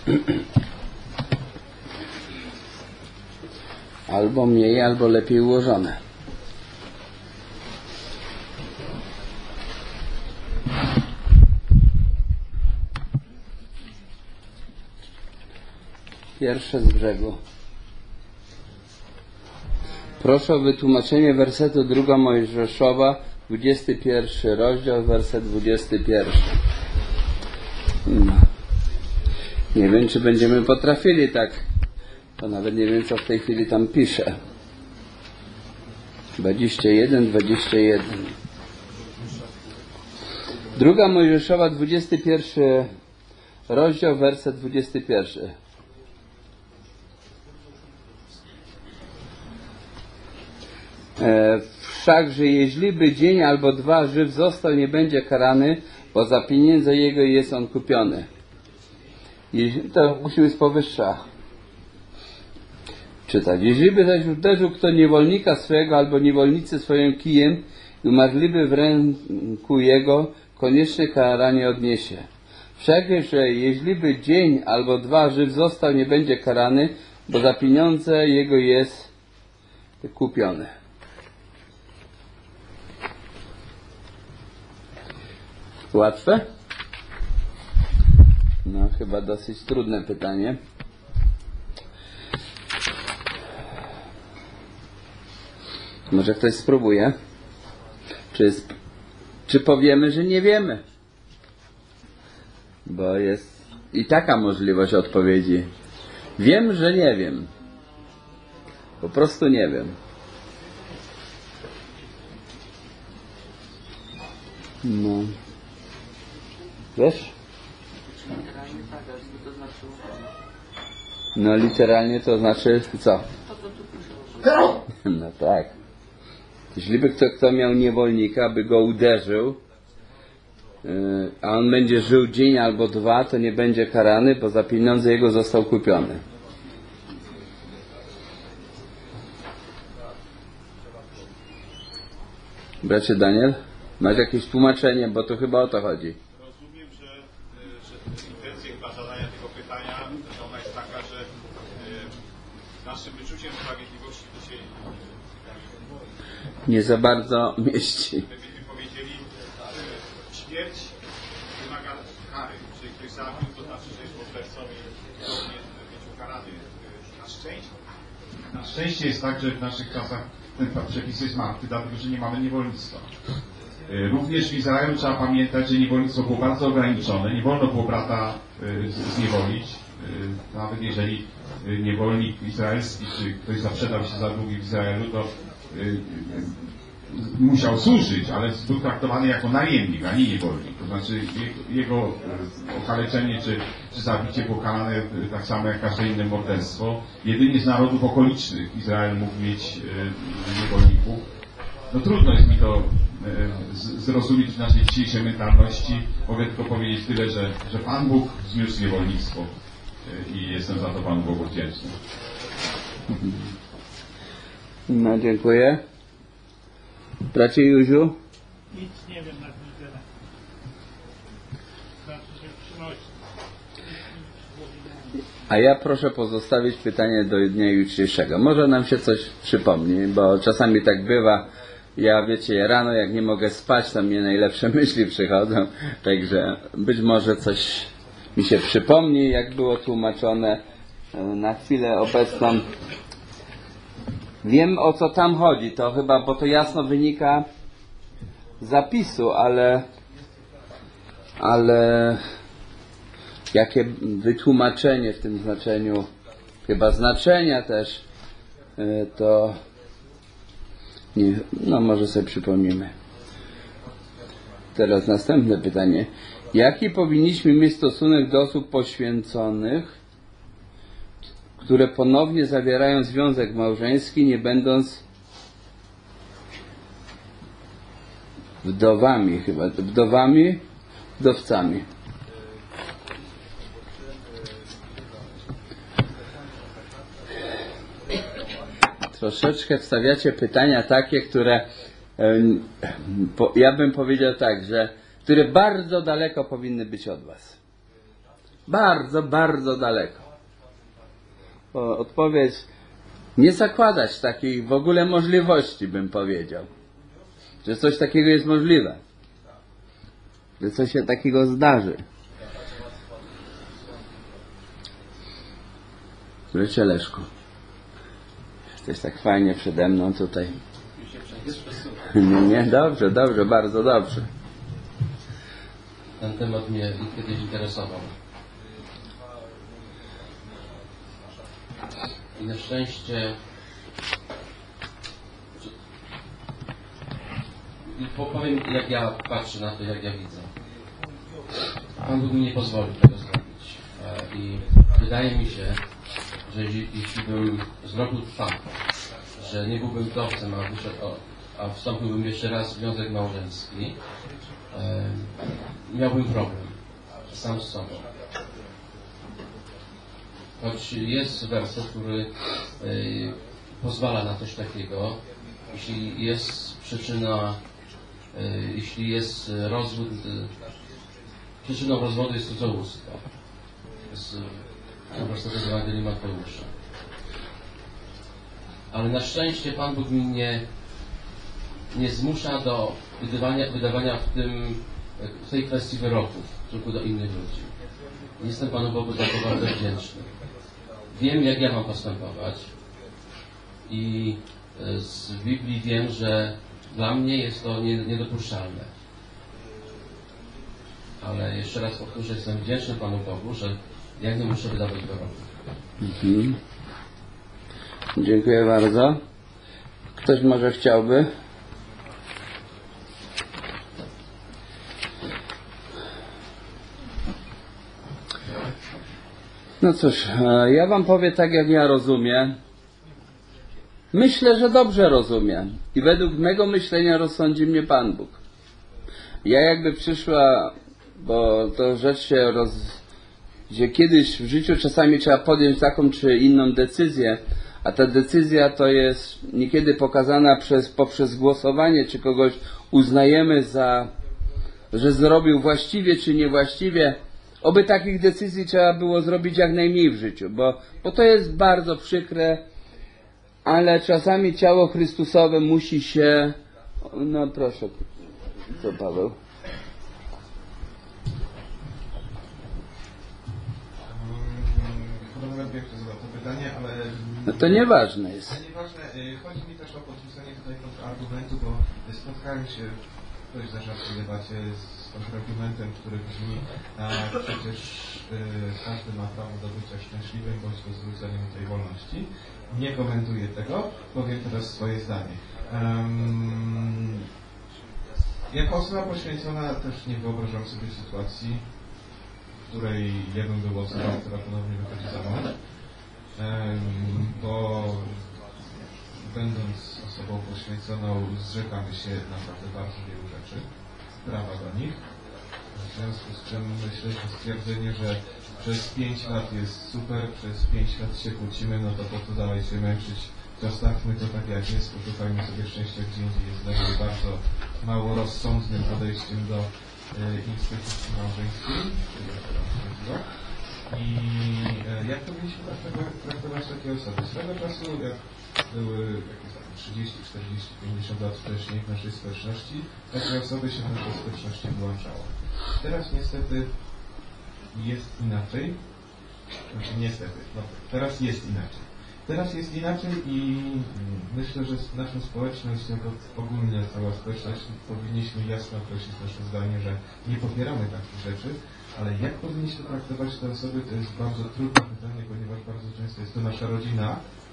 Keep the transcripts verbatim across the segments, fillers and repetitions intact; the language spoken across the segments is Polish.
Albo mniej, albo lepiej ułożone. Pierwsze z brzegu. Proszę o wytłumaczenie wersetu druga Mojżeszowa, dwudziesty pierwszy rozdział, werset dwudziesty pierwszy. No. Nie wiem, czy będziemy potrafili tak. To nawet nie wiem, co w tej chwili tam pisze. dwadzieścia jeden, dwadzieścia jeden. Druga Mojżeszowa, dwudziesty pierwszy rozdział, werset dwudziesty pierwszy. E, wszakże jeźliby dzień albo dwa żyw został, nie będzie karany, bo za pieniądze jego jest on kupiony. Jeźli, to musimy z powyższa czytać. Jeźliby zaś uderzył kto niewolnika swojego albo niewolnicy swoim kijem i umarliby w ręku jego, koniecznie karanie odniesie. Wszakże jeźliby dzień albo dwa żyw został, nie będzie karany, bo za pieniądze jego jest kupiony. Łatwe? No, chyba dosyć trudne pytanie. Może ktoś spróbuje? Czy, jest, czy powiemy, że nie wiemy? Bo jest i taka możliwość odpowiedzi. Wiem, że nie wiem. Po prostu nie wiem. No. Wiesz? No literalnie to znaczy co? No tak. Jeśli kto, kto miał niewolnika, by go uderzył, yy, a on będzie żył dzień albo dwa, to nie będzie karany, bo za pieniądze jego został kupiony. Bracie Daniel, masz jakieś tłumaczenie, bo to chyba o to chodzi. Rozumiem, że, że intencja chyba zadania tego pytania, że ona jest taka, że y, naszym wyczuciem sprawiedliwości to się nie za bardzo mieści. Gdybyśmy powiedzieli, y, śmierć wymaga kary. Jeżeli ktoś zabił, to znaczy, że jest mordercą i powinien być ukarany. Na szczęście, na szczęście jest tak, że w naszych czasach ten przepis jest martwy, dlatego że nie mamy niewolnictwa. Również w Izraelu trzeba pamiętać, że niewolnictwo było bardzo ograniczone. Nie wolno było brata zniewolić. Nawet jeżeli niewolnik izraelski, czy ktoś zaprzedał się za długi w Izraelu, to musiał służyć, ale był traktowany jako najemnik, a nie niewolnik. To znaczy jego okaleczenie czy, czy zabicie było karane tak samo jak każde inne morderstwo. Jedynie z narodów okolicznych Izrael mógł mieć niewolników. No trudno jest mi to zrozumieć w naszej dzisiejszej mentalności. Mogę tylko powiedzieć tyle, że, że Pan Bóg zniósł niewolnictwo i jestem za to Panu Bogu wdzięczny. No dziękuję. Bracie Józiu? Nic nie wiem na ten temat. Znaczy się przynosi. A ja proszę pozostawić pytanie do dnia jutrzejszego. Może nam się coś przypomni, bo czasami tak bywa. Ja, wiecie, rano jak nie mogę spać, to mnie najlepsze myśli przychodzą. Także być może coś mi się przypomni, jak było tłumaczone. Na chwilę obecną wiem, o co tam chodzi. To chyba, bo to jasno wynika z zapisu, ale ale jakie wytłumaczenie w tym znaczeniu, chyba znaczenia też, to nie, no może sobie przypomnimy. Teraz następne pytanie. Jaki powinniśmy mieć stosunek do osób poświęconych, które ponownie zawierają związek małżeński, nie będąc wdowami chyba, wdowami, wdowcami? Troszeczkę wstawiacie pytania takie, które ja bym powiedział tak, że które bardzo daleko powinny być od was. Bardzo, bardzo daleko. Bo odpowiedź, nie zakładać takiej w ogóle możliwości, bym powiedział, że coś takiego jest możliwe, że coś się takiego zdarzy. Bracie Leszku, jesteś tak fajnie przede mną tutaj. Nie, nie, dobrze, dobrze, bardzo dobrze. Ten temat mnie kiedyś interesował. I na szczęście i powiem, jak ja patrzę na to, jak ja widzę. Pan Bóg mi nie pozwolił tego zrobić. E, I wydaje mi się, że jeśli, jeśli bym zrobił tak, że nie byłbym wdowcem, a, wyszedł, o, a wstąpiłbym jeszcze raz w związek małżeński, e, miałbym problem sam z sobą. Choć jest werset, który y, pozwala na coś takiego, jeśli jest przyczyna, y, jeśli jest rozwód, y, przyczyną rozwodu jest cudzołóstwo. To jest y, werset z Ewangelii Mateusza. Ale na szczęście Pan Bóg mi nie, nie zmusza do wydawania, wydawania w, tym, w tej kwestii wyroków tylko do innych ludzi. Jestem Panu Bogu za to bardzo wdzięczny. Wiem, jak ja mam postępować i z Biblii wiem, że dla mnie jest to niedopuszczalne. Ale jeszcze raz powtórzę, jestem wdzięczny Panu Bogu, że ja nie muszę wydawać wyroków. Mhm. Dziękuję bardzo. Ktoś może chciałby? No cóż, ja wam powiem tak, jak ja rozumiem. Myślę, że dobrze rozumiem. I według mego myślenia rozsądzi mnie Pan Bóg. Ja jakby przyszła, bo to rzecz się roz... gdzie kiedyś w życiu czasami trzeba podjąć taką czy inną decyzję, a ta decyzja to jest niekiedy pokazana przez, poprzez głosowanie, czy kogoś uznajemy za, że zrobił właściwie czy niewłaściwie. Oby takich decyzji trzeba było zrobić jak najmniej w życiu, bo, bo to jest bardzo przykre, ale czasami ciało Chrystusowe musi się... No proszę, co Paweł? Podobno wiem, kto zadał to pytanie, ale... No to nieważne jest. Ale nieważne, chodzi mi też o podpisanie tutaj kontrargumentu, bo spotkałem się dość zażartowywacie z kontrargumentem, który brzmi, a przecież y, każdy ma prawo do bycia szczęśliwym bądź do zwrócenia tej wolności. Nie komentuję tego, powiem teraz swoje zdanie. Um, jako osoba poświęcona też nie wyobrażam sobie sytuacji, w której ja bym był osobą, która ponownie wychodzi za mąż, um, bo będąc osobą poświęconą zrzekamy się naprawdę bardzo wielu rzeczy, prawa do nich. W związku z czym myślę, że stwierdzenie, że przez pięć lat jest super, przez pięć lat się kłócimy, no to po co dalej się męczyć, zostawmy to tak jak jest, poszukajmy sobie szczęścia gdzie indziej, jest dla mnie bardzo mało rozsądnym podejściem do y, instytucji małżeńskiej. I y, jak powinniśmy traktować takie osoby? Swego czasu, jak były jakieś tam trzydzieści, czterdzieści, pięćdziesiąt lat wcześniej w naszej społeczności, takie osoby się w naszej społeczności włączało. Teraz niestety jest inaczej. Znaczy niestety, no, teraz jest inaczej. Teraz jest inaczej i myślę, że naszą społeczność, jako ogólnie cała społeczność, powinniśmy jasno określić nasze zdanie, że nie popieramy takich rzeczy, ale jak powinniśmy traktować te osoby, to jest bardzo trudne pytanie, ponieważ bardzo często jest to nasza rodzina,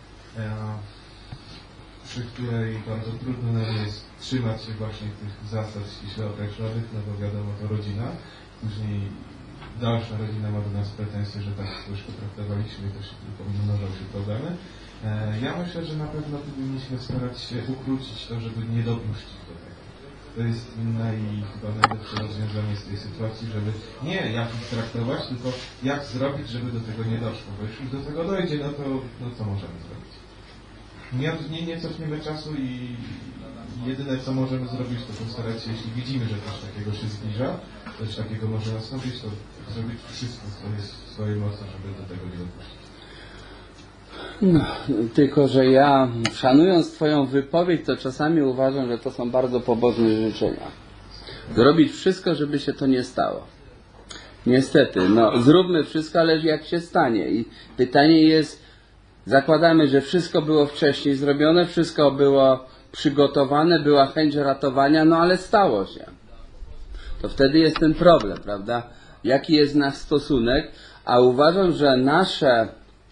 przy której bardzo trudno nam jest trzymać się właśnie tych zasad ściśle określonych, no bo wiadomo, to rodzina. Później dalsza rodzina ma do nas pretensje, że tak coś potraktowaliśmy i to się tylko mnożą się problemy. Ja myślę, że na pewno powinniśmy starać się ukrócić to, żeby nie dopuścić do tego. To jest naj, chyba najlepsze rozwiązanie z tej sytuacji, żeby nie jak ich traktować, tylko jak zrobić, żeby do tego nie doszło. Bo jeśli do tego dojdzie, no to no co możemy zrobić? Nie, nie, nie cofniemy czasu i jedyne co możemy zrobić, to postarać się, jeśli widzimy, że coś takiego się zbliża, coś takiego może nastąpić, to zrobić wszystko, co jest w swojej mocy, żeby do tego nie dopuścić. No, tylko że ja, szanując Twoją wypowiedź, to czasami uważam, że to są bardzo pobożne życzenia. Zrobić wszystko, żeby się to nie stało. Niestety, no zróbmy wszystko, ale jak się stanie. I pytanie jest, zakładamy, że wszystko było wcześniej zrobione, wszystko było przygotowane, była chęć ratowania, no ale stało się. To wtedy jest ten problem, prawda? Jaki jest nasz stosunek? A uważam, że nasze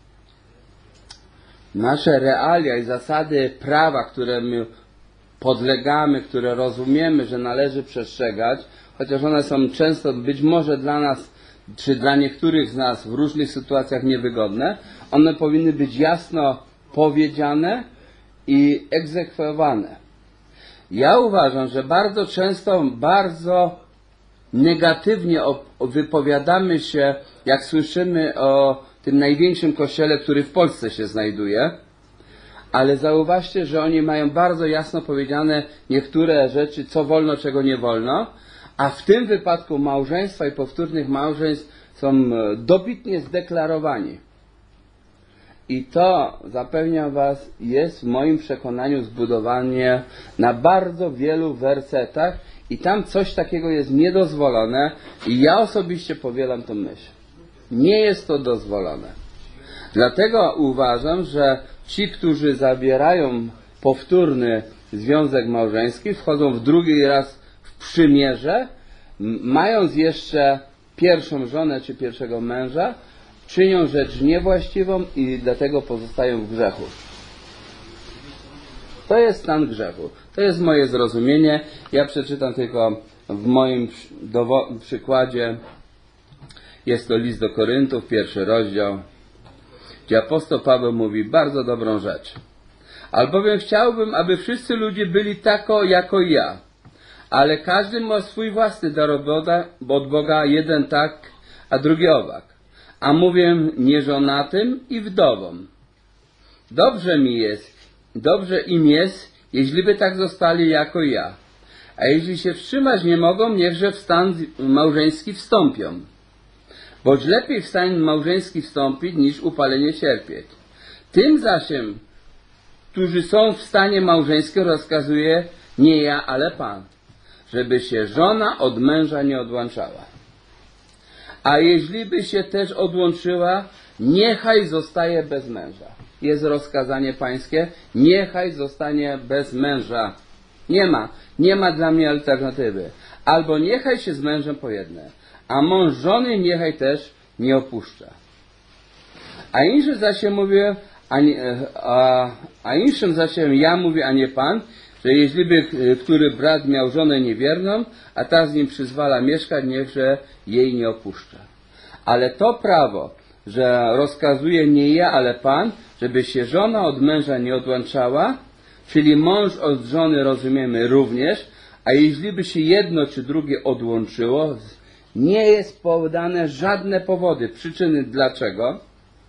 nasze realia i zasady prawa, które my podlegamy, które rozumiemy, że należy przestrzegać, chociaż one są często być może dla nas, czy dla niektórych z nas w różnych sytuacjach niewygodne, one powinny być jasno powiedziane i egzekwowane. Ja uważam, że bardzo często, bardzo negatywnie wypowiadamy się, jak słyszymy o tym największym kościele, który w Polsce się znajduje, ale zauważcie, że oni mają bardzo jasno powiedziane niektóre rzeczy, co wolno, czego nie wolno, a w tym wypadku małżeństwa i powtórnych małżeństw są dobitnie zdeklarowani. I to, zapewniam Was, jest w moim przekonaniu zbudowanie na bardzo wielu wersetach i tam coś takiego jest niedozwolone i ja osobiście powielam tę myśl. Nie jest to dozwolone. Dlatego uważam, że ci, którzy zawierają powtórny związek małżeński, wchodzą w drugi raz w przymierze, mając jeszcze pierwszą żonę czy pierwszego męża, czynią rzecz niewłaściwą i dlatego pozostają w grzechu. To jest stan grzechu. To jest moje zrozumienie. Ja przeczytam tylko w moim przykładzie. Jest to list do Koryntów, pierwszy rozdział, gdzie apostoł Paweł mówi bardzo dobrą rzecz. Albowiem chciałbym, aby wszyscy ludzie byli tako jako ja, ale każdy ma swój własny dar od Boga, bo od Boga jeden tak, a drugi owak. A mówię nieżonatym i wdowom. Dobrze mi jest, dobrze im jest, jeśli by tak zostali jako ja. A jeśli się wstrzymać nie mogą, niechże w stan małżeński wstąpią. Boć lepiej w stan małżeński wstąpić, niż upalenie cierpieć. Tym zaś, którzy są w stanie małżeńskim, rozkazuje nie ja, ale Pan, żeby się żona od męża nie odłączała. A jeśli by się też odłączyła, niechaj zostaje bez męża. Jest rozkazanie pańskie, niechaj zostanie bez męża. Nie ma, nie ma dla mnie alternatywy. Albo niechaj się z mężem pojednę, a mąż żony niechaj też nie opuszcza. A inszym zaś mówię, a, nie, a, a inszym zaś ja mówię, a nie Pan, że jeśli by który brat miał żonę niewierną, a ta z nim przyzwala mieszkać, niechże jej nie opuszcza. Ale to prawo, że rozkazuje nie ja, ale Pan, żeby się żona od męża nie odłączała, czyli mąż od żony rozumiemy również, a jeśli by się jedno czy drugie odłączyło, nie jest podane żadne powody, przyczyny dlaczego.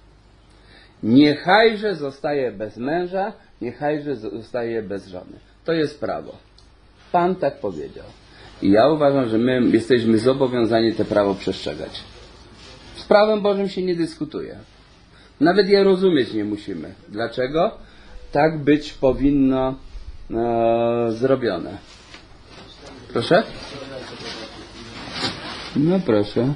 Niechajże zostaje bez męża, niechajże zostaje bez żony. To jest prawo. Pan tak powiedział. I ja uważam, że my jesteśmy zobowiązani to prawo przestrzegać. Z prawem Bożym się nie dyskutuje. Nawet je rozumieć nie musimy. Dlaczego? Tak być powinno e, zrobione. Proszę? No proszę.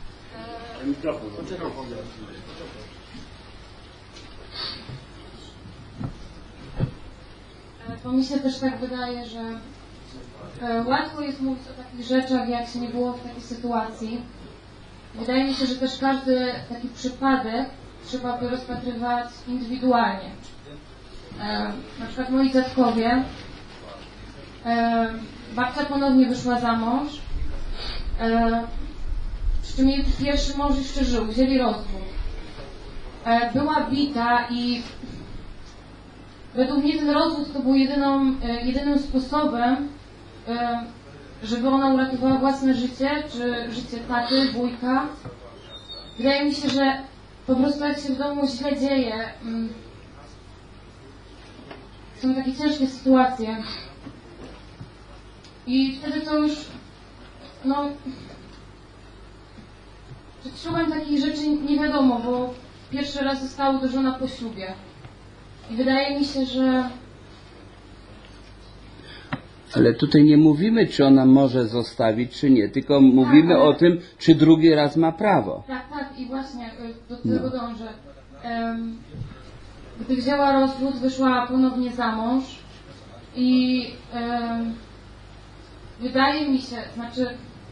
Bo mi się też tak wydaje, że łatwo jest mówić o takich rzeczach, jak się nie było w takiej sytuacji. Wydaje mi się, że też każdy taki przypadek trzeba by rozpatrywać indywidualnie. Na przykład moi dziadkowie, babcia ponownie wyszła za mąż, przy czym jej pierwszy mąż jeszcze żył, wzięli rozwód. Była bita i według mnie ten rozwód to był jedyną, jedynym sposobem, żeby ona uratowała własne życie, czy życie taty, wujka. Wydaje mi się, że po prostu jak się w domu źle dzieje, są takie ciężkie sytuacje, I wtedy to już, no, przed ślubem takich rzeczy nie wiadomo, bo pierwszy raz zostało to żona po ślubie. I wydaje mi się, że... Ale tutaj nie mówimy, czy ona może zostawić, czy nie, tylko mówimy ale... o tym, czy drugi raz ma prawo. Tak, tak, i właśnie do tego no. dążę. Um, gdy wzięła rozwód, wyszła ponownie za mąż i um, wydaje mi się, znaczy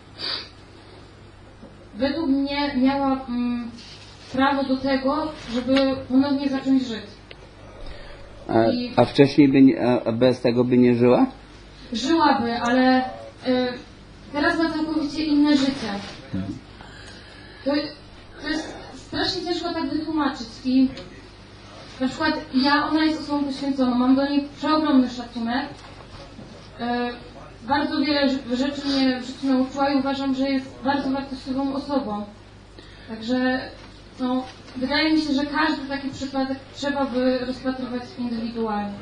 według mnie miała um, prawo do tego, żeby ponownie zacząć żyć. A, I a wcześniej by nie, a bez tego by nie żyła? Żyłaby, ale y, teraz ma całkowicie inne życie. To, to jest strasznie ciężko tak wytłumaczyć i na przykład ja, ona jest osobą poświęconą, mam do niej przeogromny szacunek. Y, bardzo wiele rzeczy mnie w życiu nauczyła i uważam, że jest bardzo wartościową osobą. Także no, wydaje mi się, że każdy taki przypadek trzeba by rozpatrywać indywidualnie.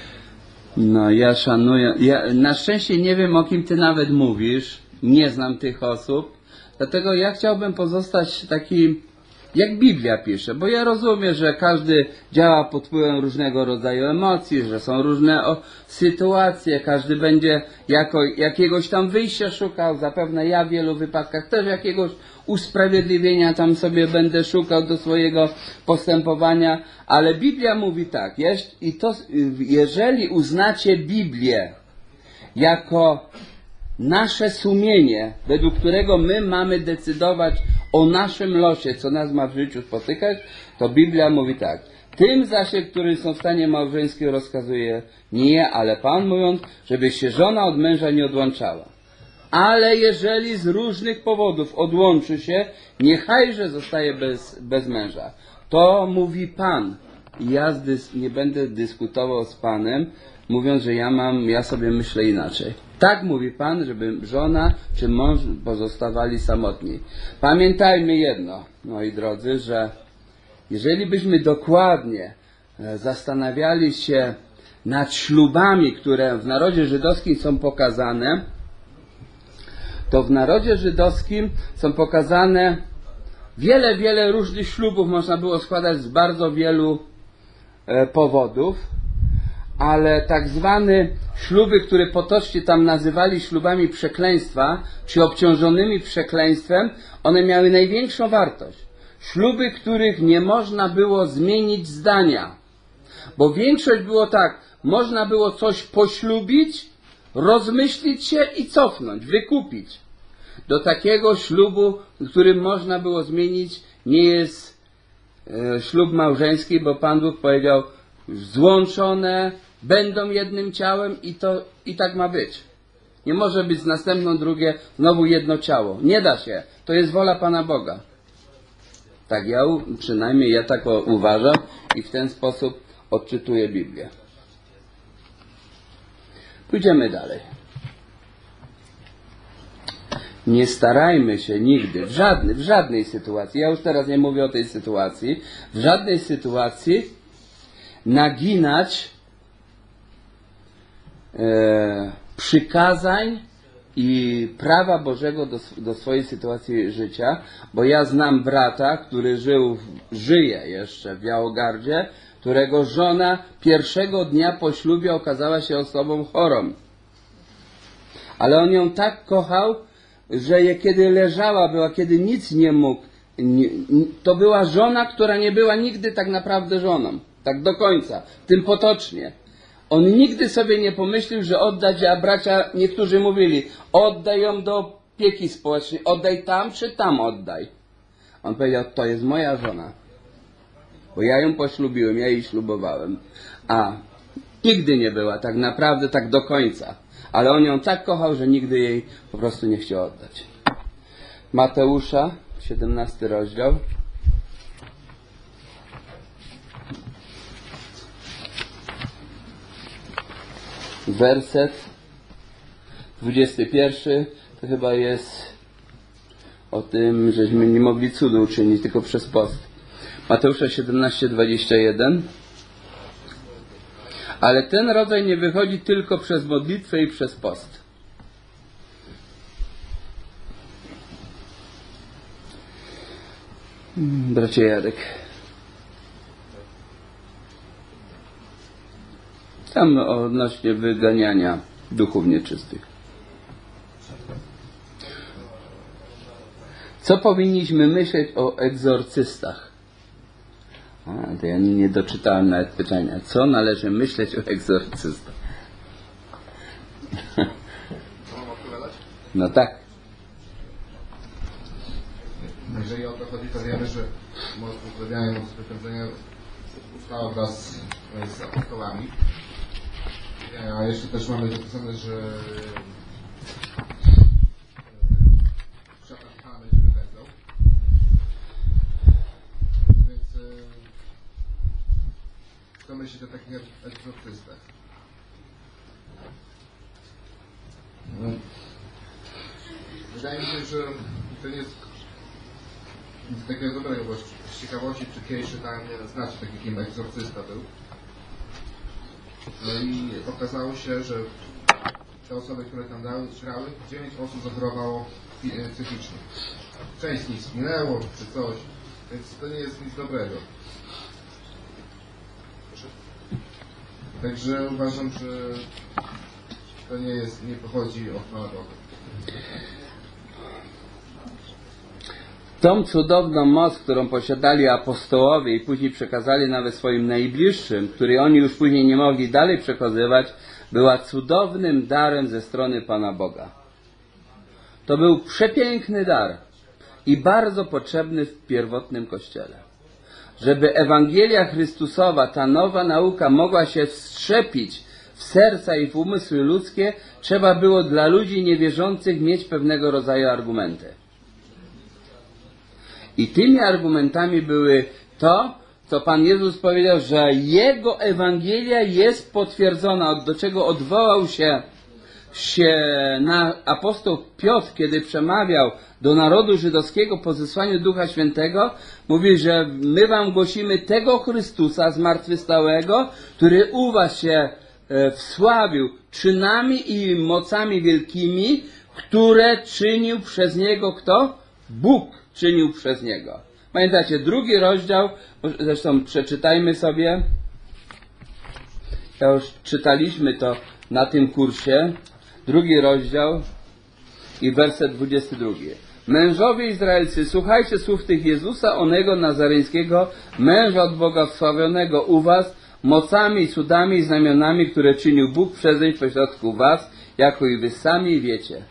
No, ja szanuję. Ja na szczęście nie wiem, o kim ty nawet mówisz. Nie znam tych osób. Dlatego ja chciałbym pozostać taki, jak Biblia pisze. Bo ja rozumiem, że każdy działa pod wpływem różnego rodzaju emocji, że są różne o, sytuacje. Każdy będzie jako, jakiegoś tam wyjścia szukał. Zapewne ja w wielu wypadkach też jakiegoś usprawiedliwienia tam sobie będę szukał do swojego postępowania, ale Biblia mówi tak, jest, i to, jeżeli uznacie Biblię jako nasze sumienie, według którego my mamy decydować o naszym losie, co nas ma w życiu spotykać, to Biblia mówi tak, tym zaś, którzy są w stanie małżeńskim, rozkazuje nie ja, ale Pan, mówiąc, żeby się żona od męża nie odłączała. Ale jeżeli z różnych powodów odłączy się, niechajże zostaje bez, bez męża. To mówi Pan. I ja dys, nie będę dyskutował z Panem, mówiąc, że ja mam, ja sobie myślę inaczej. Tak mówi Pan, żeby żona czy mąż pozostawali samotni. Pamiętajmy jedno, moi drodzy, że jeżeli byśmy dokładnie zastanawiali się nad ślubami, które w narodzie żydowskim są pokazane, to w narodzie żydowskim są pokazane wiele, wiele różnych ślubów, można było składać z bardzo wielu e, powodów, ale tak zwane śluby, które potocznie tam nazywali ślubami przekleństwa, czy obciążonymi przekleństwem, one miały największą wartość. Śluby, których nie można było zmienić zdania, bo większość było tak, można było coś poślubić, rozmyślić się i cofnąć, wykupić. Do takiego ślubu, który można było zmienić, nie jest e, ślub małżeński, bo Pan Bóg powiedział, złączone będą jednym ciałem i to i tak ma być. Nie może być z następną drugie znowu jedno ciało. Nie da się. To jest wola Pana Boga. Tak ja, przynajmniej ja tak uważam i w ten sposób odczytuję Biblię. Pójdziemy dalej. Nie starajmy się nigdy, w żadnej, w żadnej sytuacji, ja już teraz nie mówię o tej sytuacji, w żadnej sytuacji naginać e, przykazań i prawa Bożego do, do swojej sytuacji życia, bo ja znam brata, który żył, żyje jeszcze w Białogardzie, którego żona pierwszego dnia po ślubie okazała się osobą chorą. Ale on ją tak kochał, że je, kiedy leżała, była, kiedy nic nie mógł, nie, to była żona, która nie była nigdy tak naprawdę żoną. Tak do końca. Tym potocznie. On nigdy sobie nie pomyślił, że oddać, a bracia niektórzy mówili, oddaj ją do opieki społecznej, oddaj tam czy tam oddaj. On powiedział, to jest moja żona. Bo ja ją poślubiłem, ja jej ślubowałem. A nigdy nie była tak naprawdę tak do końca. Ale on ją tak kochał, że nigdy jej po prostu nie chciał oddać. Mateusza, siedemnasty rozdział. Werset dwudziesty pierwszy. To chyba jest o tym, żeśmy nie mogli cudu uczynić, tylko przez post. Mateusza siedemnaście, dwadzieścia jeden. Ale ten rodzaj nie wychodzi tylko przez modlitwę i przez post. Bracie Jarek. Tam odnośnie wyganiania duchów nieczystych. Co powinniśmy myśleć o egzorcystach? A, to ja nie, nie doczytałem nawet pytania. Co należy myśleć o egzorcystach? Mam odpowiadać? No tak. Jeżeli o to chodzi, to wiemy, że moc uzdrawiania, moc wypędzenia ustała wraz z apostołami. A jeszcze też mamy zapisane, że szatan Pana będzie wypędzał. Więc co myślisz o takich egzorcystach? No, wydaje mi się, że to nie jest nic takiego dobrego, bo z ciekawości czy Kiejszy tam nie znaczy taki kim egzorcysta był. No i okazało się, że te osoby, które tam dały, grały, dziewięć osób zachorowało psychicznie. Część z nich zginęło czy coś, więc to nie jest nic dobrego. Także uważam, że to nie jest, nie pochodzi od Pana Boga. Tą cudowną moc, którą posiadali apostołowie i później przekazali nawet swoim najbliższym, której oni już później nie mogli dalej przekazywać, była cudownym darem ze strony Pana Boga. To był przepiękny dar i bardzo potrzebny w pierwotnym Kościele. Żeby Ewangelia Chrystusowa, ta nowa nauka mogła się wszczepić w serca i w umysły ludzkie, trzeba było dla ludzi niewierzących mieć pewnego rodzaju argumenty. I tymi argumentami były to, co Pan Jezus powiedział, że Jego Ewangelia jest potwierdzona, do czego odwołał się, się na apostoł Piotr, kiedy przemawiał do narodu żydowskiego po zesłaniu Ducha Świętego. Mówi, że my wam głosimy tego Chrystusa zmartwychwstałego, który u was się wsławił czynami i mocami wielkimi, które czynił przez Niego kto? Bóg czynił przez Niego. Pamiętacie, drugi rozdział, zresztą przeczytajmy sobie, ja już czytaliśmy to na tym kursie, drugi rozdział i werset dwudziesty drugi. Mężowie Izraelscy, słuchajcie słów tych Jezusa, onego Nazareńskiego, męża od Boga wsławionego u was, mocami, cudami i znamionami, które czynił Bóg przezeń pośrodku was, jako i wy sami wiecie.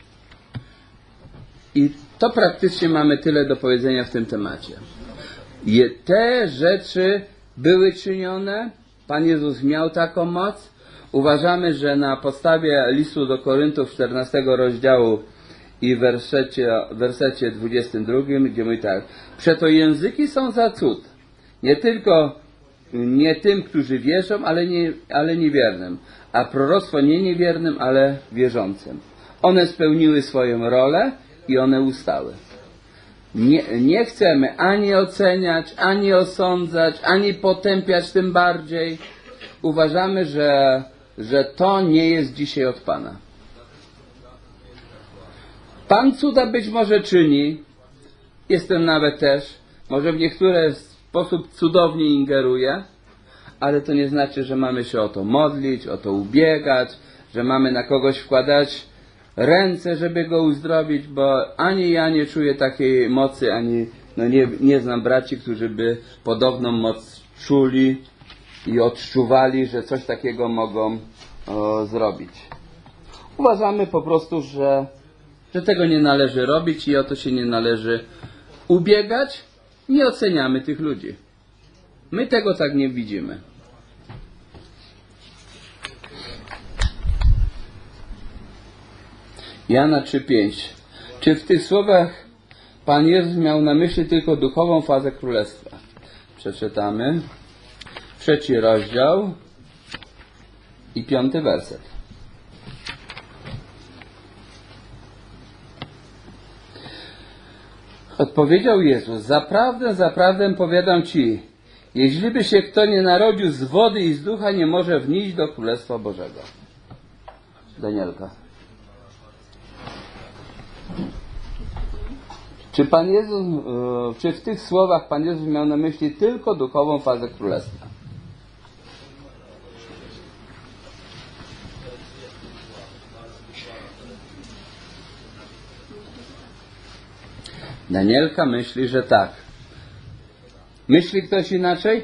I to praktycznie mamy tyle do powiedzenia w tym temacie. Je, te rzeczy były czynione, Pan Jezus miał taką moc. Uważamy, że na podstawie listu do Koryntów czternastego rozdziału i w wersecie, wersecie dwudziestym drugim, gdzie mówi tak: przeto języki są za cud, nie tylko nie tym, którzy wierzą, ale, nie, ale niewiernym, a proroctwo nie niewiernym, ale wierzącym. One spełniły swoją rolę i one ustały. Nie, nie chcemy ani oceniać, ani osądzać, ani potępiać tym bardziej. Uważamy, że, że to nie jest dzisiaj od Pana. Pan cuda być może czyni, jestem nawet też, może w niektóre sposób cudownie ingeruje, ale to nie znaczy, że mamy się o to modlić, o to ubiegać, że mamy na kogoś wkładać ręce, żeby go uzdrowić, bo ani ja nie czuję takiej mocy, ani no nie, nie znam braci, którzy by podobną moc czuli i odczuwali, że coś takiego mogą o, zrobić. Uważamy po prostu, że, że tego nie należy robić i o to się nie należy ubiegać. Nie oceniamy tych ludzi. My tego tak nie widzimy. Jana trzy pięć. Czy w tych słowach Pan Jezus miał na myśli tylko duchową fazę królestwa? Przeczytamy. Trzeci rozdział i piąty werset. Odpowiedział Jezus: zaprawdę, zaprawdę powiadam ci, jeśliby się kto nie narodził z wody i z ducha, nie może wnieść do Królestwa Bożego. Danielka. Czy Pan Jezus, e, czy w tych słowach Pan Jezus miał na myśli tylko duchową fazę królestwa? Danielka myśli, że tak. Myśli ktoś inaczej?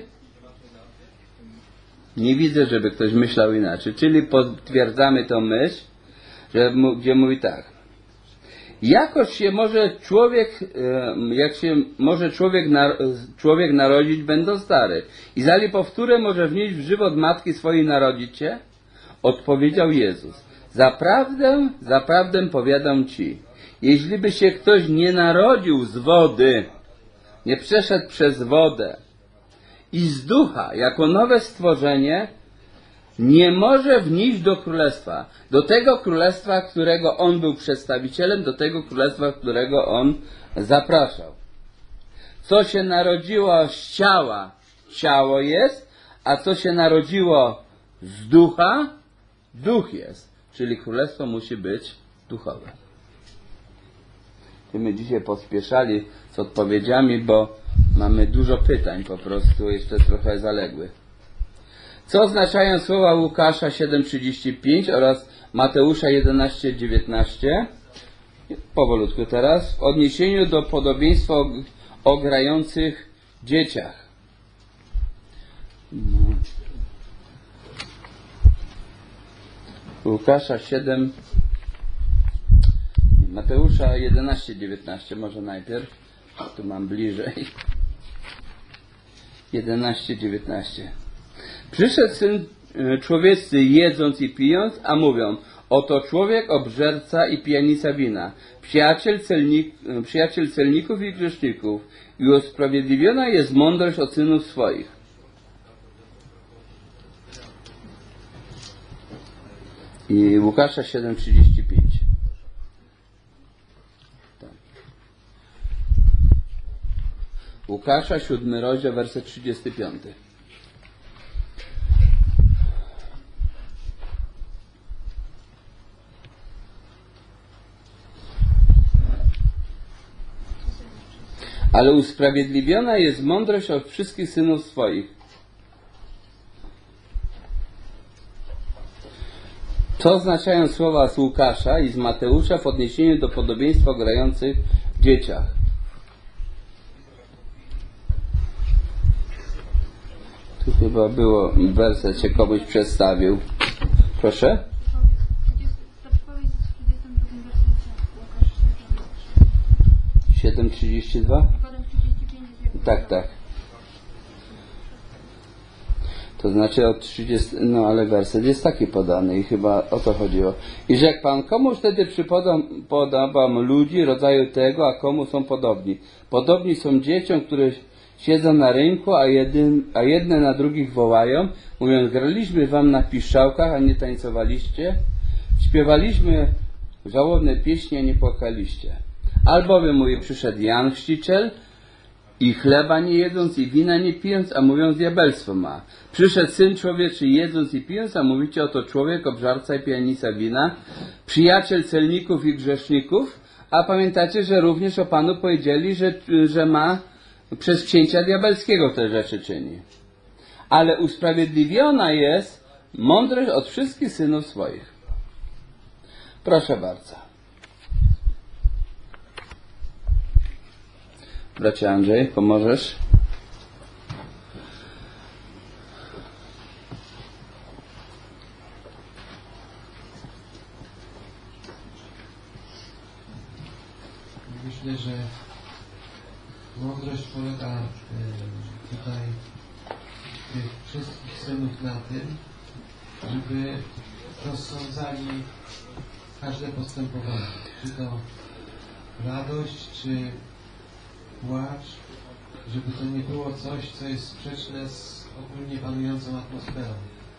Nie widzę, żeby ktoś myślał inaczej. Czyli potwierdzamy tą myśl, że, gdzie mówi tak. Jakoż się może człowiek, jak się może człowiek, człowiek narodzić, będąc stary? I zali powtórę może wnieść w żywot matki swojej narodzić się? Odpowiedział Jezus. Zaprawdę, zaprawdę powiadam ci, jeśli by się ktoś nie narodził z wody, nie przeszedł przez wodę i z ducha, jako nowe stworzenie, nie może wnieść do królestwa. Do tego królestwa, którego on był przedstawicielem, do tego królestwa, którego on zapraszał. Co się narodziło z ciała, ciało jest, a co się narodziło z ducha, duch jest. Czyli królestwo musi być duchowe. My dzisiaj pospieszali z odpowiedziami, bo mamy dużo pytań po prostu, jeszcze trochę zaległych. Co oznaczają słowa Łukasza siedem trzydzieści pięć oraz Mateusza jedenaście dziewiętnaście? Powolutku teraz. W odniesieniu do podobieństwa o, o grających dzieciach. Łukasza siedem, Mateusza jedenaście dziewiętnaście może najpierw. Tu mam bliżej. jedenaście dziewiętnaście. Przyszedł Syn Człowieczy jedząc i pijąc, a mówią, oto człowiek obżerca i pijanica wina, przyjaciel, celnik, przyjaciel celników i grzeszników, i usprawiedliwiona jest mądrość od synów swoich. I Łukasza siedem trzydzieści pięć. Tak. Łukasza siódmy rozdział, werset trzydziesty piąty. Ale usprawiedliwiona jest mądrość od wszystkich synów swoich. Co oznaczają słowa z Łukasza i z Mateusza w odniesieniu do podobieństwa o grających dzieciach? Tu chyba było werset, się komuś przedstawił. Proszę? siedem trzydzieści dwa? Tak, tak. To znaczy od trzydziestu, no ale werset jest taki podany i chyba o to chodziło. I że jak Pan komuś wtedy przypodam podobam ludzi rodzaju tego, a komu są podobni. Podobni są dzieciom, które siedzą na rynku, a, jedyn, a jedne na drugich wołają, mówiąc, graliśmy wam na piszczałkach, a nie tańcowaliście. Śpiewaliśmy żałobne pieśni, a nie płakaliście. Albowiem, mówi, przyszedł Jan Chrzciciel i chleba nie jedząc i wina nie pijąc, a mówiąc, diabelstwo ma. Przyszedł Syn Człowieczy jedząc i pijąc, a mówicie, oto człowiek, obżarca i pijanica wina, przyjaciel celników i grzeszników, a pamiętacie, że również o Panu powiedzieli, że, że ma przez księcia diabelskiego te rzeczy czyni. Ale usprawiedliwiona jest mądrość od wszystkich synów swoich. Proszę bardzo. Bracie Andrzej, pomożesz? Myślę, że mądrość polega tutaj tych wszystkich synów na tym, żeby rozsądzali każde postępowanie. Czy to radość, czy płacz, żeby to nie było coś, co jest sprzeczne z ogólnie panującą atmosferą.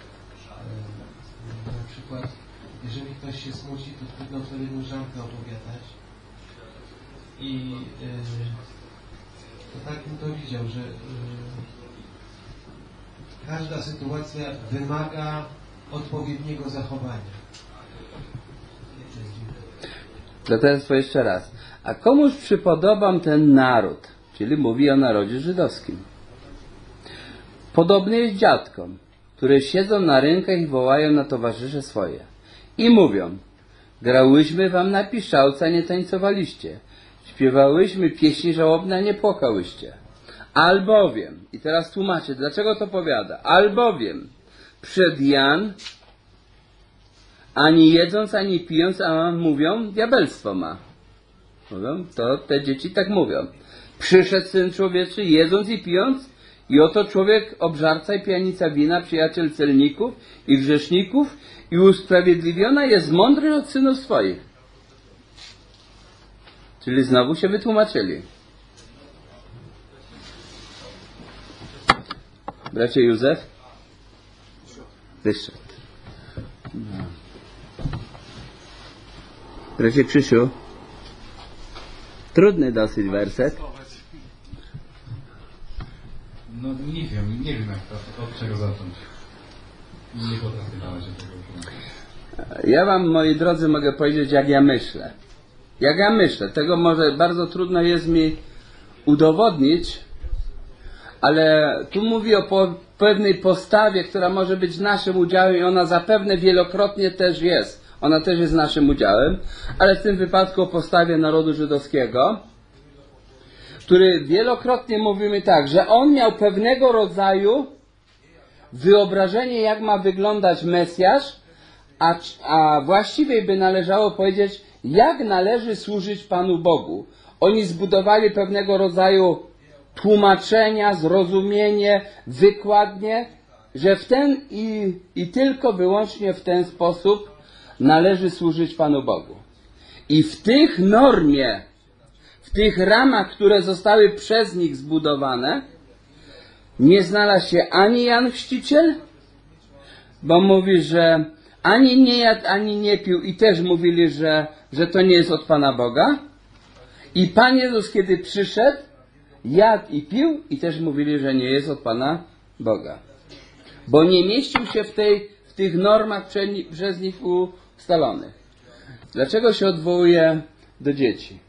Na przykład, jeżeli ktoś się smuci, to trudno wtedy mu żartę opowiadać. I yy, to tak bym to widział, że yy, każda sytuacja wymaga odpowiedniego zachowania. Dlatego jeszcze raz. A komuż przypodobam ten naród, czyli mówi o narodzie żydowskim. Podobny jest dziadkom, które siedzą na rynkach i wołają na towarzysze swoje. I mówią, grałyśmy wam na piszczałce, nie tańcowaliście. Śpiewałyśmy pieśni żałobne, a nie płakałyście. Albowiem, i teraz tłumaczę, dlaczego to powiada, albowiem przed Jan ani jedząc, ani pijąc, a mówią, diabelstwo ma. Mówią, to te dzieci tak mówią. Przyszedł Syn Człowieczy, jedząc i pijąc, i oto człowiek obżarca i pijanica wina, przyjaciel celników i grzeszników, i usprawiedliwiona jest mądry od synów swoich. Czyli znowu się wytłumaczyli. Bracie Józef? Wyszedł. No. Bracie Krzysiu? Trudny dosyć werset. No nie wiem, nie wiem jak to, od czego zacząć. Nie potrafię dawać się tego uczynić. Ja wam, moi drodzy, mogę powiedzieć, jak ja myślę. Jak ja myślę. Tego może bardzo trudno jest mi udowodnić, ale tu mówi o po, pewnej postawie, która może być naszym udziałem i ona zapewne wielokrotnie też jest. Ona też jest naszym udziałem, ale w tym wypadku o postawie narodu żydowskiego, który wielokrotnie mówimy tak, że on miał pewnego rodzaju wyobrażenie, jak ma wyglądać Mesjasz, a, a właściwie by należało powiedzieć, jak należy służyć Panu Bogu. Oni zbudowali pewnego rodzaju tłumaczenia, zrozumienie, wykładnie, że w ten i, i tylko wyłącznie w ten sposób należy służyć Panu Bogu. I w tych normie, w tych ramach, które zostały przez nich zbudowane, nie znalazł się ani Jan Chrzciciel, bo mówi, że ani nie jadł, ani nie pił i też mówili, że, że to nie jest od Pana Boga. I Pan Jezus, kiedy przyszedł, jadł i pił i też mówili, że nie jest od Pana Boga. Bo nie mieścił się w, tej, w tych normach prze, przez nich ustalonych. Dlaczego się odwołuje do dzieci?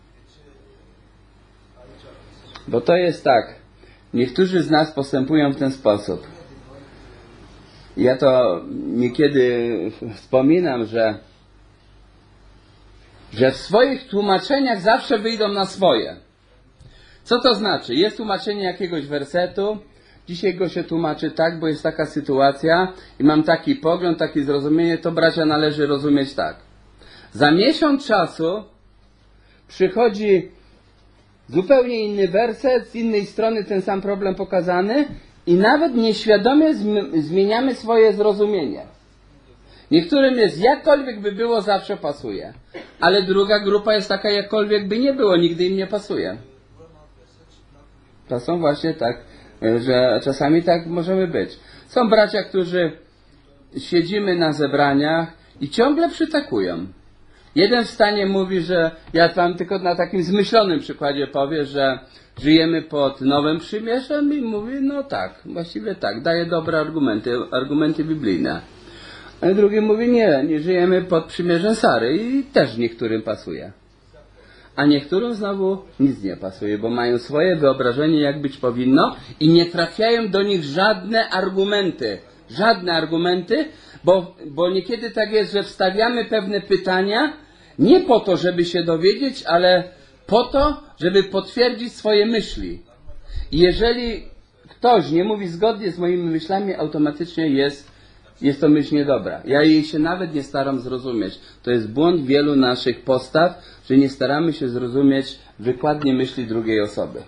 Bo to jest tak. Niektórzy z nas postępują w ten sposób. Ja to niekiedy wspominam, że, że w swoich tłumaczeniach zawsze wyjdą na swoje. Co to znaczy? Jest tłumaczenie jakiegoś wersetu, dzisiaj go się tłumaczy tak, bo jest taka sytuacja i mam taki pogląd, takie zrozumienie, to bracia należy rozumieć tak. Za miesiąc czasu przychodzi zupełnie inny werset, z innej strony ten sam problem pokazany i nawet nieświadomie zmieniamy swoje zrozumienie. Niektórym jest jakkolwiek by było, zawsze pasuje. Ale druga grupa jest taka, jakkolwiek by nie było, nigdy im nie pasuje. To są właśnie tak, że czasami tak możemy być. Są bracia, którzy siedzimy na zebraniach i ciągle przytakują. Jeden w stanie mówi, że ja wam tylko na takim zmyślonym przykładzie powiem, że żyjemy pod Nowym Przymierzem i mówi, no tak, właściwie tak, daje dobre argumenty, argumenty biblijne. A drugi mówi, nie, nie żyjemy pod Przymierzem Sary i też niektórym pasuje. A niektórym znowu nic nie pasuje, bo mają swoje wyobrażenie, jak być powinno i nie trafiają do nich żadne argumenty. Żadne argumenty, bo, bo niekiedy tak jest, że wstawiamy pewne pytania nie po to, żeby się dowiedzieć, ale po to, żeby potwierdzić swoje myśli. I jeżeli ktoś nie mówi zgodnie z moimi myślami, automatycznie jest, jest to myśl niedobra. Ja jej się nawet nie staram zrozumieć. To jest błąd wielu naszych postaw, że nie staramy się zrozumieć wykładnie myśli drugiej osoby.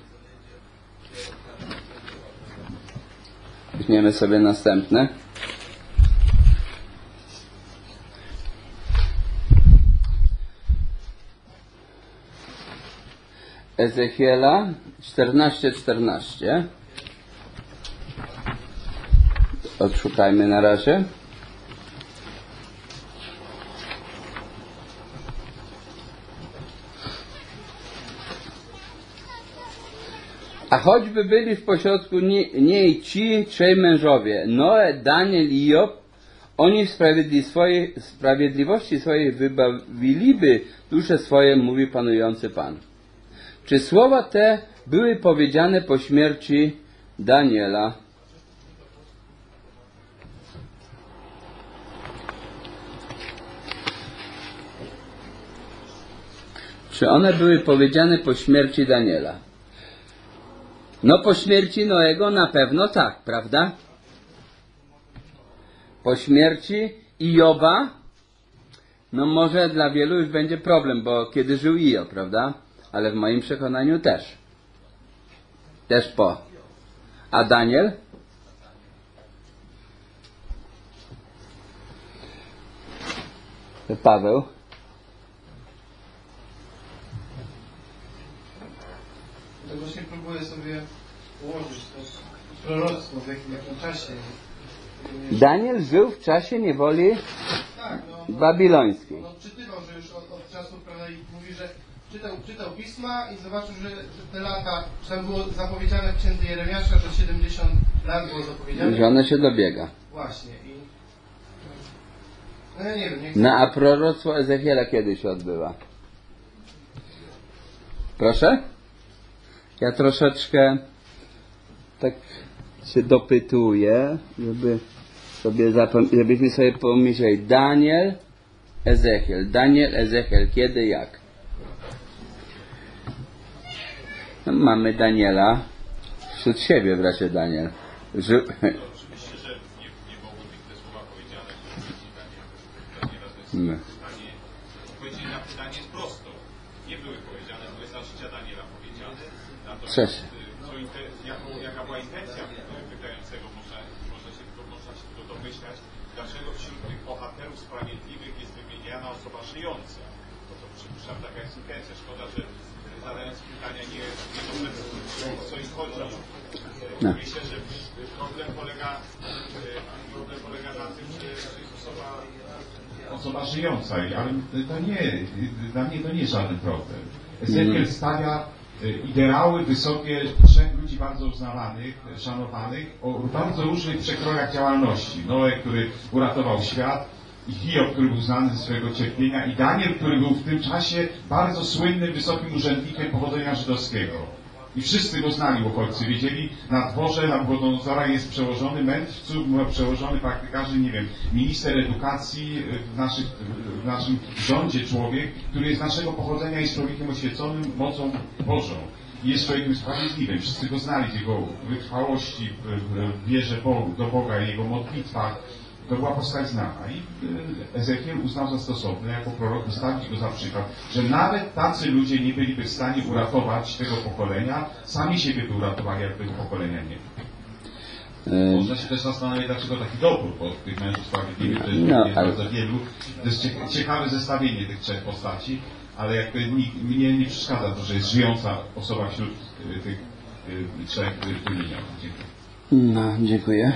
Weźmiemy sobie następne. Ezechiela czternaście czternaście. Odszukajmy na razie. A choćby byli w pośrodku niej ci trzej mężowie, Noe, Daniel i Job, oni w sprawiedliwości swojej wybawiliby dusze swoje, mówi panujący Pan. Czy słowa te były powiedziane po śmierci Daniela? Czy one były powiedziane po śmierci Daniela? No po śmierci Noego na pewno tak, prawda? Po śmierci Ioba, no może dla wielu już będzie problem, bo kiedy żył Iob, prawda? Ale w moim przekonaniu też. Też po. A Daniel? To Paweł? To właśnie próbuję sobie ułożyć to proroctwo w jakim, jakim czasie. Daniel żył w czasie niewoli Tak, no, babilońskiej. no czytywał, że już od, od czasu, prawda, i mówi, że czytał, czytał pisma i zobaczył, że, że te lata, że tam było zapowiedziane w księdze Jeremiasza, że siedemdziesiąt lat było zapowiedziane. Że one się dobiega. Właśnie i... No ja nie wiem, nie chcę... No a proroctwo Ezechiela kiedy się odbywa? Proszę? Ja troszeczkę tak się dopytuję, żeby sobie zapom- żebyśmy sobie pomyśleli. Daniel, Ezechiel. Daniel, Ezechiel. Kiedy, jak? No, mamy Daniela wśród siebie, bracie Daniel. Ży- Oczywiście, że nie, nie mogły być te słowa powiedziane, że Daniela No. pytanie, odpowiedź na pytanie jest prosto. Nie były powiedziane, były za życia Daniela powiedziane. Natomiast Cześć. y, co inte- jaką, jaka była intencja pytającego, można, można się tylko, można się tylko domyślać, dlaczego wśród tych bohaterów sprawiedliwych jest wymieniana osoba żyjąca. Bo to przypuszczam, taka jest intencja. Szkoda, że zadając pytania nie, nie doprecyzują, o co im chodzi. No. Myślę, że problem polega, problem polega na tym, że jest osoba, osoba żyjąca, ale to nie, dla mnie to nie jest żaden problem. Ezekiel stawia ideały wysokie trzech ludzi bardzo uznawanych, szanowanych, o bardzo różnych przekrojach działalności. Noe, który uratował świat, i Hiob, który był znany ze swojego cierpienia, i Daniel, który był w tym czasie bardzo słynnym, wysokim urzędnikiem pochodzenia żydowskiego. I wszyscy go znali, uchodźcy. Wiedzieli, na dworze Nabuchodonozora jest przełożony mędrców, przełożony praktycznie każdy, nie wiem, minister edukacji w, naszych, w naszym rządzie człowiek, który jest z naszego pochodzenia, jest człowiekiem oświeconym mocą Bożą. I jest człowiekiem sprawiedliwym. Wszyscy go znali z jego wytrwałości w, w wierze Bogu, do Boga, jego modlitwach. To była postać znana. I Ezechiel uznał za stosowne, jako prorok, wystawić go za przykład, że nawet tacy ludzie nie byliby w stanie uratować tego pokolenia, sami siebie by uratowali, jak tego pokolenia nie było. Można się też zastanawiać, dlaczego taki dobór, bo tych mężów sprawiedliwych to jest No, no, ale... bardzo wielu. To jest ciekawe zestawienie tych trzech postaci, ale jakby nikt, mnie nie przeszkadza to, że jest żyjąca osoba wśród tych y, trzech wymienionych. Dziękuję. No, dziękuję.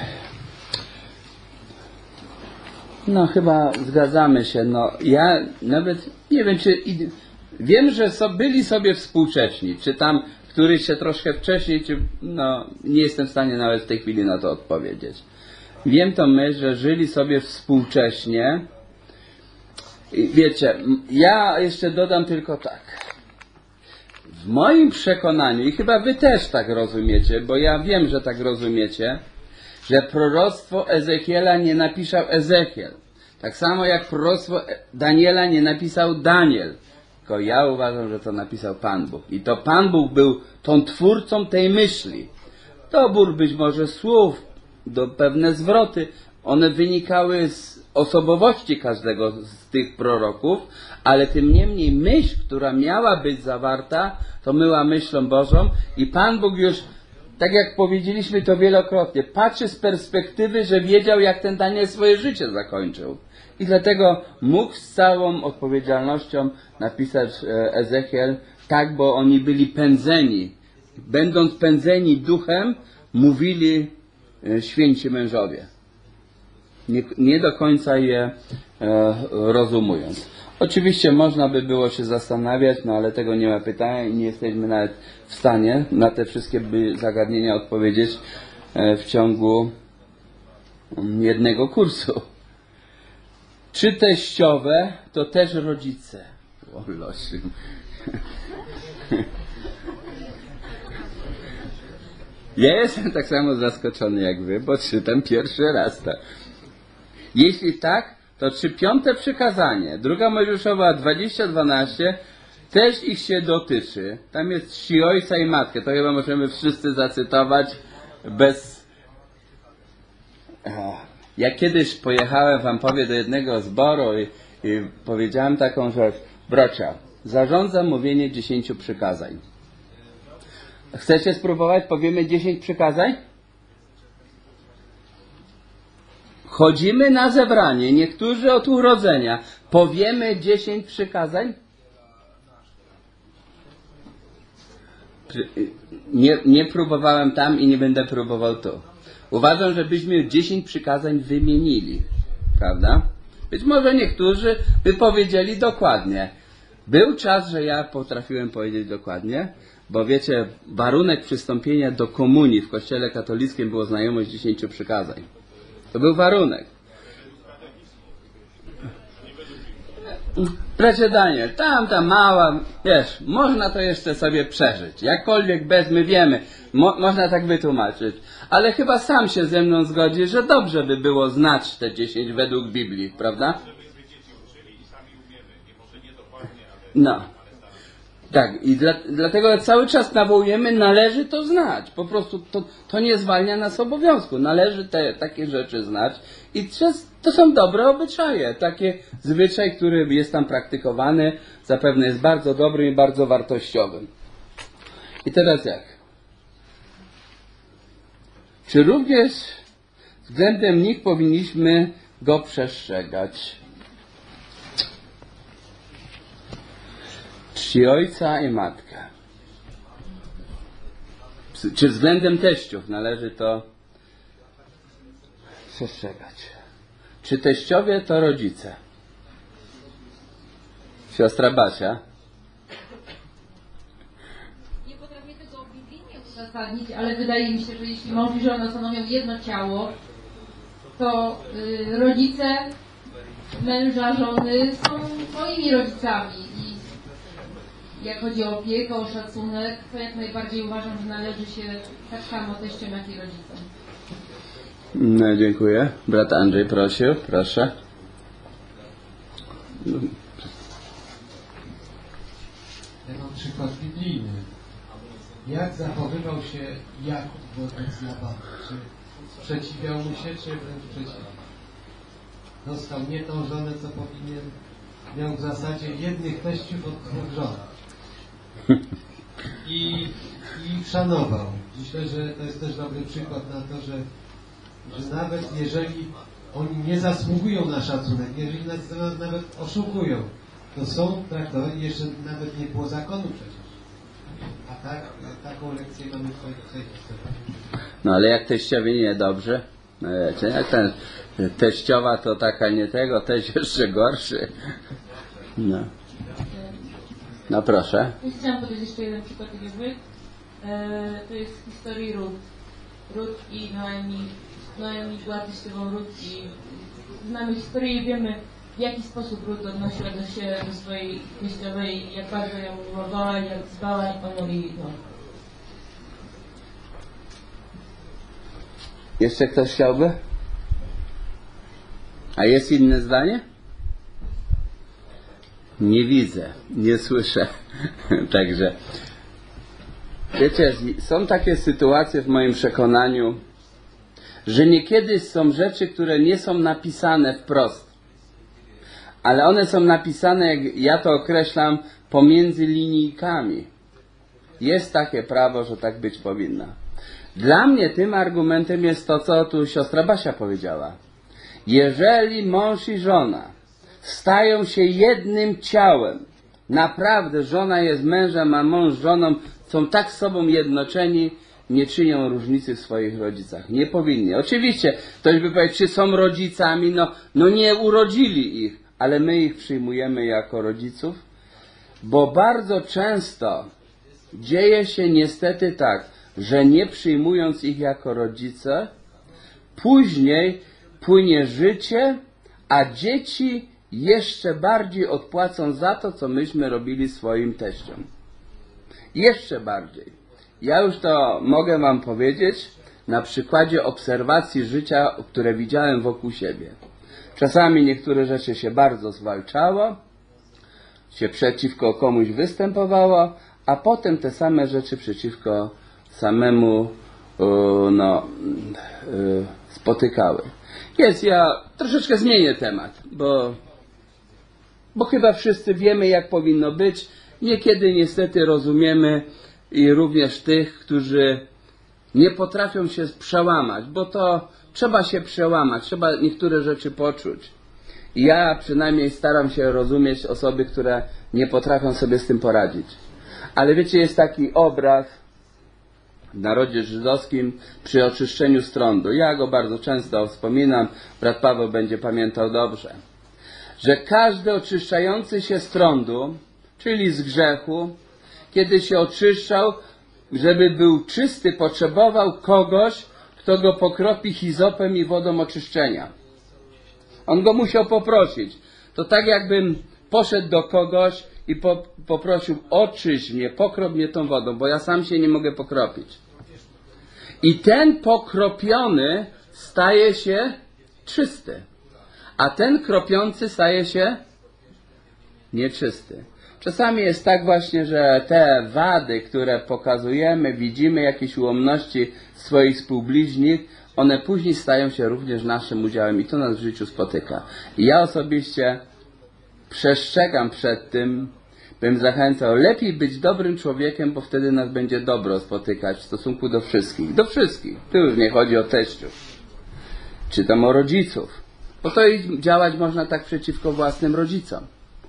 No chyba zgadzamy się. No ja nawet nie wiem, czy id- wiem, że so, byli sobie współcześni. Czy tam któryś się troszkę wcześniej, czy no nie jestem w stanie nawet w tej chwili na to odpowiedzieć. Wiem to my, że żyli sobie współcześnie. I wiecie, ja jeszcze dodam tylko tak. W moim przekonaniu, i chyba wy też tak rozumiecie, bo ja wiem, że tak rozumiecie, że proroctwo Ezechiela nie napisał Ezechiel. Tak samo jak proroctwo Daniela nie napisał Daniel. Tylko ja uważam, że to napisał Pan Bóg. I to Pan Bóg był tą twórcą tej myśli. Dobór być może słów, do pewne zwroty, one wynikały z osobowości każdego z tych proroków, ale tym niemniej myśl, która miała być zawarta, to była myślą Bożą i Pan Bóg już, tak jak powiedzieliśmy to wielokrotnie, patrzy z perspektywy, że wiedział, jak ten Daniel swoje życie zakończył. I dlatego mógł z całą odpowiedzialnością napisać Ezechiel tak, bo oni byli pędzeni. Będąc pędzeni duchem, mówili święci mężowie. Nie, nie do końca je e, rozumując. Oczywiście można by było się zastanawiać, no ale tego nie ma pytania i nie jesteśmy nawet w stanie na te wszystkie by zagadnienia odpowiedzieć e, w ciągu jednego kursu. Czy teściowe to też rodzice? O, losy. Ja jestem tak samo zaskoczony jak wy, bo czytam pierwszy raz to. Jeśli tak, to czy piąte przykazanie, druga Mojżeszowa dwadzieścia dwanaście, też ich się dotyczy. Tam jest czci ojca i matkę. To chyba możemy wszyscy zacytować bez... Ja kiedyś pojechałem, wam powiem, do jednego zboru i, i powiedziałem taką rzecz. Bracia, zarządzam mówienie dziesięciu przykazań. Chcecie spróbować? Powiemy dziesięć przykazań? Chodzimy na zebranie, niektórzy od urodzenia. Powiemy dziesięć przykazań? Nie, nie próbowałem tam i nie będę próbował tu. Uważam, że byśmy dziesięć przykazań wymienili. Prawda? Być może niektórzy by powiedzieli dokładnie. Był czas, że ja potrafiłem powiedzieć dokładnie, bo wiecie, warunek przystąpienia do komunii w Kościele katolickim było znajomość dziesięciu przykazań. To był warunek. Bracie Daniel, tam ta mała, wiesz, można to jeszcze sobie przeżyć. Jakkolwiek bez, my wiemy, mo, można tak wytłumaczyć. Ale chyba sam się ze mną zgodzi, że dobrze by było znać te dziesięć według Biblii, prawda? No. Tak, i dla, dlatego cały czas nawołujemy, należy to znać. Po prostu to, to nie zwalnia nas obowiązku. Należy te takie rzeczy znać. I to są dobre obyczaje. Takie zwyczaj, który jest tam praktykowany, zapewne jest bardzo dobrym i bardzo wartościowym. I teraz jak? Czy również względem nich powinniśmy go przestrzegać? Czci ojca i matkę. Czy względem teściów należy to przestrzegać? Czy teściowie to rodzice? Siostra Basia? Nie potrafię tego biblijnie uzasadnić, ale wydaje mi się, że jeśli mąż i żona stanowią jedno ciało, to y, rodzice męża, żony są moimi rodzicami. Jak chodzi o opiekę, o szacunek, to jak najbardziej uważam, że należy się tak samo teściom, jak i rodzicom. No, dziękuję. Brat Andrzej prosił, proszę. Ja mam przykład biblijny. Jak zachowywał się Jakub wobec Labana? Czy sprzeciwiał mu się, czy wręcz przeciwnie? Dostał nie tą żonę, co powinien. Miał w zasadzie jednych teściów od dwóch żon. I, I szanował. Myślę, że to jest też dobry przykład na to, że, że nawet jeżeli oni nie zasługują na szacunek, jeżeli nas nawet oszukują, to są traktować, jeszcze nawet nie było zakonu przecież. A tak, taką lekcję mamy w tej, tej historii. No ale jak teściowi nie dobrze, no wiecie, jak ten teściowa to taka nie tego, teść jeszcze gorszy. No. No proszę. Chciałam podać jeszcze jeden przykład jakby. E, to jest z historii Rut. Rut i Noemi. Noemi była teściową Rut i znamy historię i wiemy, w jaki sposób Rut odnosiła do się do swojej teściowej, jak bardzo ją miłowała, jak dbała i panowi. No. Jeszcze ktoś chciałby? A jest inne zdanie? Nie widzę, nie słyszę. Także wiecie, są takie sytuacje w moim przekonaniu, że niekiedy są rzeczy, które nie są napisane wprost, ale one są napisane, jak ja to określam, pomiędzy linijkami. Jest takie prawo, że tak być powinno. Dla mnie tym argumentem jest to, co tu siostra Basia powiedziała. Jeżeli mąż i żona stają się jednym ciałem, naprawdę żona jest mężem, a mąż żoną, są tak z sobą jednoczeni, nie czynią różnicy w swoich rodzicach. Nie powinni. Oczywiście, ktoś by powiedział, czy są rodzicami, no, no nie urodzili ich, ale my ich przyjmujemy jako rodziców, bo bardzo często dzieje się niestety tak, że nie przyjmując ich jako rodzice, później płynie życie, a dzieci jeszcze bardziej odpłacą za to, co myśmy robili swoim teściom. Jeszcze bardziej. ja już to mogę wam powiedzieć na przykładzie obserwacji życia, które widziałem wokół siebie. Czasami niektóre rzeczy się bardzo zwalczało, się przeciwko komuś występowało, a potem te same rzeczy przeciwko samemu no, spotykały. Jest, ja troszeczkę zmienię temat, bo, bo chyba wszyscy wiemy, jak powinno być. Niekiedy niestety rozumiemy i również tych, którzy nie potrafią się przełamać, bo to trzeba się przełamać, trzeba niektóre rzeczy poczuć. I ja przynajmniej staram się rozumieć osoby, które nie potrafią sobie z tym poradzić. Ale wiecie, jest taki obraz w narodzie żydowskim przy oczyszczeniu strądu. Ja go bardzo często wspominam, brat Paweł będzie pamiętał dobrze, że każdy oczyszczający się strądu, czyli z grzechu, kiedy się oczyszczał, żeby był czysty, potrzebował kogoś, kto go pokropi hizopem i wodą oczyszczenia. On go musiał poprosić. To tak jakbym poszedł do kogoś i po, poprosił, oczyść mnie, pokrop mnie tą wodą, bo ja sam się nie mogę pokropić. I ten pokropiony staje się czysty, a ten kropiący staje się nieczysty. Czasami jest tak właśnie, że te wady, które pokazujemy, widzimy jakieś ułomności swoich współbliźnich, one później stają się również naszym udziałem i to nas w życiu spotyka. I ja osobiście przestrzegam przed tym, bym zachęcał, lepiej być dobrym człowiekiem, bo wtedy nas będzie dobro spotykać w stosunku do wszystkich. Do wszystkich. Tu już nie chodzi o teściów, czy tam o rodziców, bo to i działać można tak przeciwko własnym rodzicom.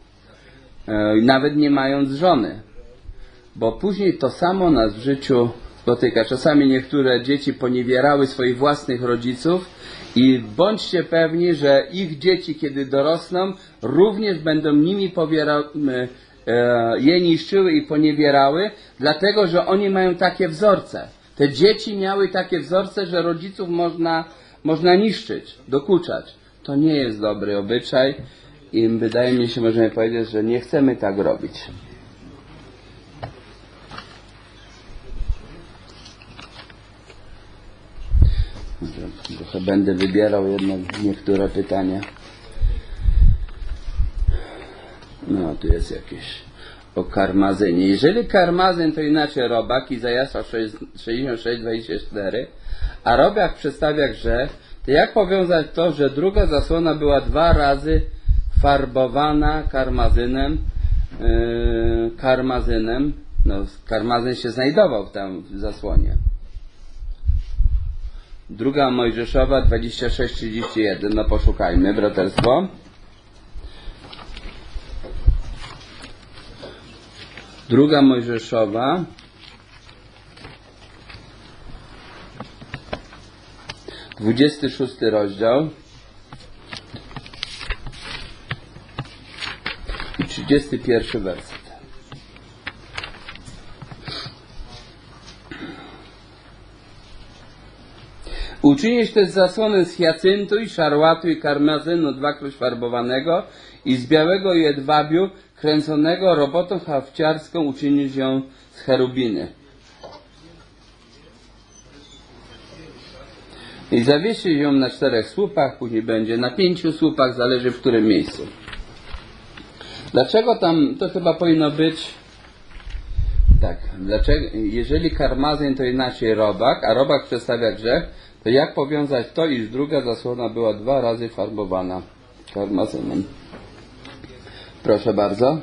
Nawet nie mając żony, bo później to samo nas w życiu spotyka. Czasami niektóre dzieci poniewierały swoich własnych rodziców i bądźcie pewni, że ich dzieci, kiedy dorosną, również będą nimi powiera, e, je niszczyły i poniewierały, dlatego, że oni mają takie wzorce. Te dzieci miały takie wzorce, że rodziców można, można niszczyć, dokuczać. To nie jest dobry obyczaj. I wydaje mi się, możemy powiedzieć, że nie chcemy tak robić. Trochę będę wybierał jednak niektóre pytania. No, tu jest jakieś o karmazynie. Jeżeli karmazyn to inaczej robak, Izajasza sześćdziesiąt sześć, dwadzieścia cztery, a robak przedstawia grzech, to jak powiązać to, że druga zasłona była dwa razy farbowana karmazynem, yy, karmazynem, no karmazyn się znajdował tam w zasłonie. Druga Mojżeszowa dwadzieścia sześć, trzydzieści jeden, no poszukajmy, braterstwo. Druga Mojżeszowa dwudziesty szósty rozdział i trzydziesty pierwszy werset. Uczynić też zasłonę z hiacyntu i szarłatu i karmazynu dwakroć farbowanego i z białego jedwabiu kręconego robotą hafciarską uczynić ją z cherubiny. I zawiesić ją na czterech słupach, później będzie na pięciu słupach, zależy w którym miejscu. Dlaczego tam, to chyba powinno być tak, dlaczego, jeżeli karmazyn to inaczej robak, a robak przedstawia grzech, to jak powiązać to, iż druga zasłona była dwa razy farbowana karmazynem? Proszę bardzo.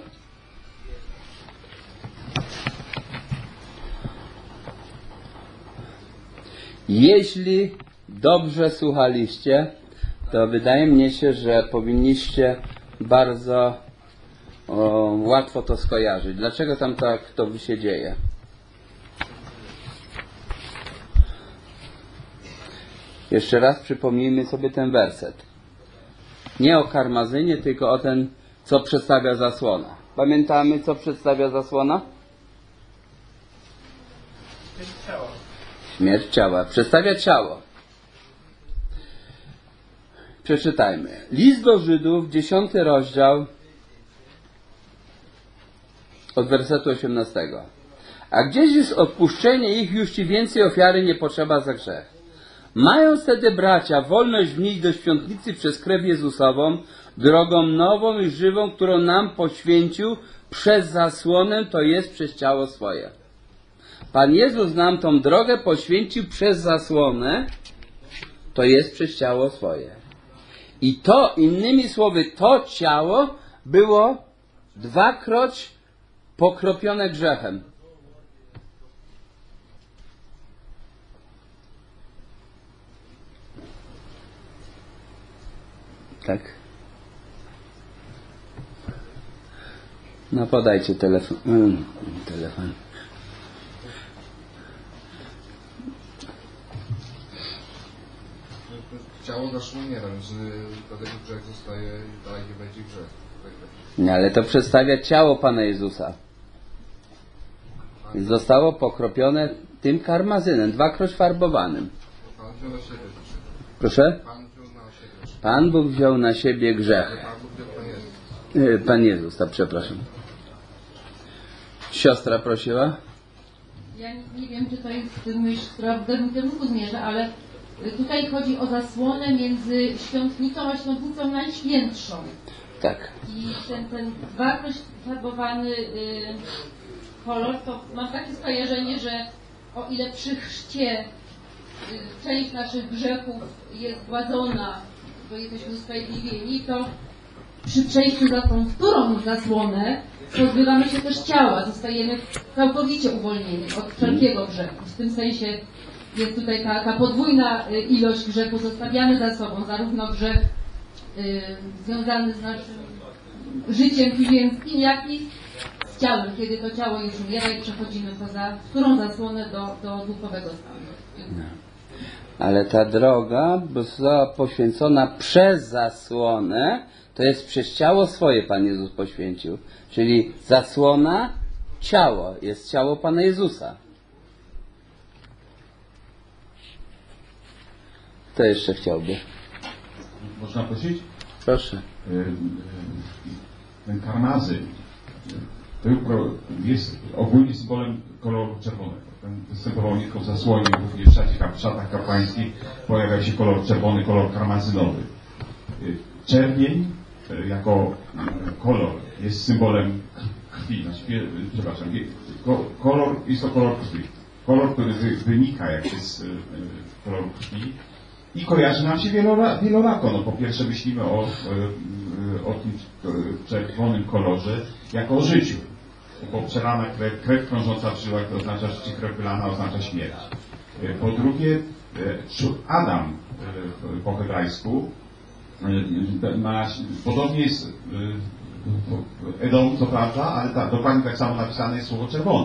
Jeśli dobrze słuchaliście, to wydaje mi się, że powinniście bardzo o, łatwo to skojarzyć. Dlaczego tam tak to się dzieje? Jeszcze raz przypomnijmy sobie ten werset. Nie o karmazynie, tylko o ten, co przedstawia zasłona. Pamiętamy, co przedstawia zasłona? Śmierć ciała. Przedstawia ciało. Przeczytajmy. List do Żydów, dziesiąty rozdział, od wersetu osiemnastego. A gdzieś jest odpuszczenie ich, już ci więcej ofiary nie potrzeba za grzech. Mając wtedy, bracia, wolność wnieść do świątnicy przez krew Jezusową, drogą nową i żywą, którą nam poświęcił przez zasłonę, to jest przez ciało swoje. Pan Jezus nam tą drogę poświęcił przez zasłonę, to jest przez ciało swoje. I to, innymi słowy, to ciało było dwakroć pokropione grzechem. Tak? No podajcie telefon. Mm, telefon. Ciało zaszło nie wiem, że dlatego grzech zostaje i dalej nie będzie grzech. Nie, ale to przedstawia ciało Pana Jezusa. I zostało pokropione tym karmazynem, dwakroć farbowanym. Pan wziął na siebie grzech. Proszę? Pan wziął na siebie grzech. Pan Bóg wziął na siebie grzech. Pan Bóg wziął Pan Jezus. E, Pan Jezus, tak, przepraszam. Siostra prosiła? Ja nie wiem, czy to jest myśl, która w tym kierunku zmierza, ale tutaj chodzi o zasłonę między świątnicą a świątnicą najświętszą. Tak. I ten, ten dwakroć farbowany y, kolor, to mam takie skojarzenie, że o ile przy chrzcie y, część naszych grzechów jest gładzona, bo jesteśmy usprawiedliwieni, to przy przejściu za tą którą zasłonę pozbywamy się też ciała, zostajemy całkowicie uwolnieni od wszelkiego grzechu. W tym sensie jest tutaj ta, ta podwójna ilość grzechu, zostawiamy za sobą zarówno grzech y, związany z naszym życiem ziemskim, jak i z ciałem, kiedy to ciało już umiera i przechodzimy poza którą zasłonę do, do duchowego stanu. Ale ta droga została poświęcona przez zasłonę, to jest przez ciało swoje Pan Jezus poświęcił. Czyli zasłona, ciało, jest ciało Pana Jezusa. Kto jeszcze chciałby? Można prosić? Proszę. Ten karmazyn jest ogólnie symbolem koloru czerwonego. Ten występował nie tylko w zasłonie, również w szatach, w szatach kapłańskich pojawia się kolor czerwony, kolor karmazynowy. Czerwień jako kolor jest symbolem krwi, znaczy, przepraszam, kolor jest to kolor krwi. Kolor, który wynika jak jest kolor krwi i kojarzy nam się wielorako. No, po pierwsze myślimy o, o tym czerwonym kolorze jako o życiu. Bo przelana krew, krew krążąca w żyłach to oznacza życie, krew wylana oznacza śmierć. Po drugie, Adam po hebrajsku ma, podobnie jest Edom, to prawda, ale ta, dokładnie tak samo napisane jest słowo czerwony.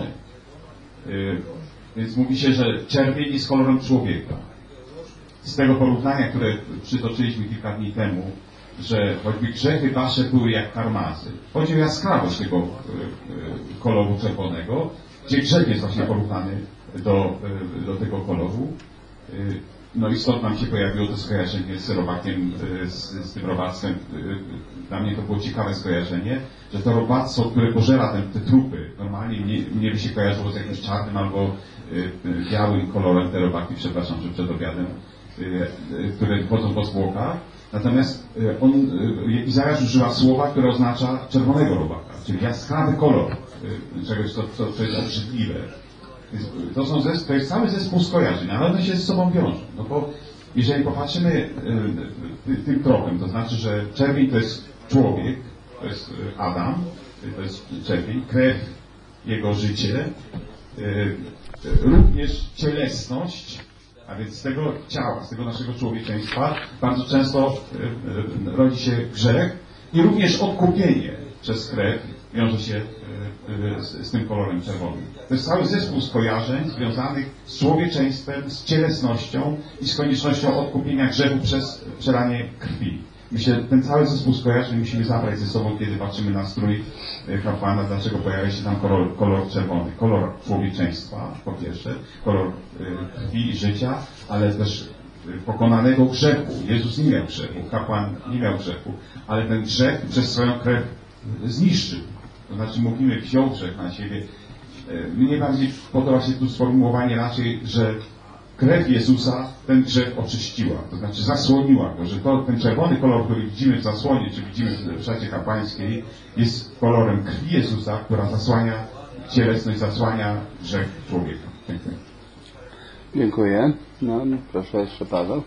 Więc mówi się, że czerwień jest kolorem człowieka. Z tego porównania, które przytoczyliśmy kilka dni temu, że choćby grzechy wasze były jak karmazy. Chodzi o jaskrawość tego koloru czerwonego, gdzie grzech jest właśnie porównany do, do tego koloru. No i stąd nam się pojawiło to skojarzenie z robakiem, z, z tym robactwem. Dla mnie to było ciekawe skojarzenie, że to robactwo, które pożera te, te trupy, normalnie mnie, mnie by się kojarzyło z jakimś czarnym albo y, białym kolorem, te robaki, przepraszam, że przed obiadem, y, y, które chodzą po zwłokach. Natomiast y, on, y, Izajasz używa słowa, które oznacza czerwonego robaka, czyli jaskrawy kolor y, czegoś, co, co, co jest obrzydliwe. To, są zes- to jest cały zespół skojarzeń, ale one się ze sobą wiążą. No bo jeżeli popatrzymy y, y, tym tropem, to znaczy, że czerwień to jest człowiek, to jest Adam, to jest czerwień, krew, jego życie, y, y, również cielesność, a więc z tego ciała, z tego naszego człowieczeństwa bardzo często y, y, rodzi się grzech i również odkupienie przez krew wiąże się z, z tym kolorem czerwonym. To jest cały zespół skojarzeń związanych z człowieczeństwem, z cielesnością i z koniecznością odkupienia grzechu przez przelanie krwi. Myślę, że ten cały zespół skojarzeń musimy zabrać ze sobą, kiedy patrzymy na strój kapłana, dlaczego pojawia się tam kolor, kolor czerwony. Kolor człowieczeństwa, po pierwsze, kolor krwi i życia, ale też pokonanego grzechu. Jezus nie miał grzechu, kapłan nie miał grzechu, ale ten grzech przez swoją krew zniszczył. To znaczy mówimy, wziął grzech na siebie Mnie bardziej podoba się tu sformułowanie raczej, że krew Jezusa ten grzech oczyściła, to znaczy zasłoniła go, że to, ten czerwony kolor, który widzimy w zasłonie, czy widzimy w szacie kapłańskiej, jest kolorem krwi Jezusa, która zasłania cielesność, zasłania grzech człowieka. Dziękuję. Dziękuję. No, proszę jeszcze Paweł.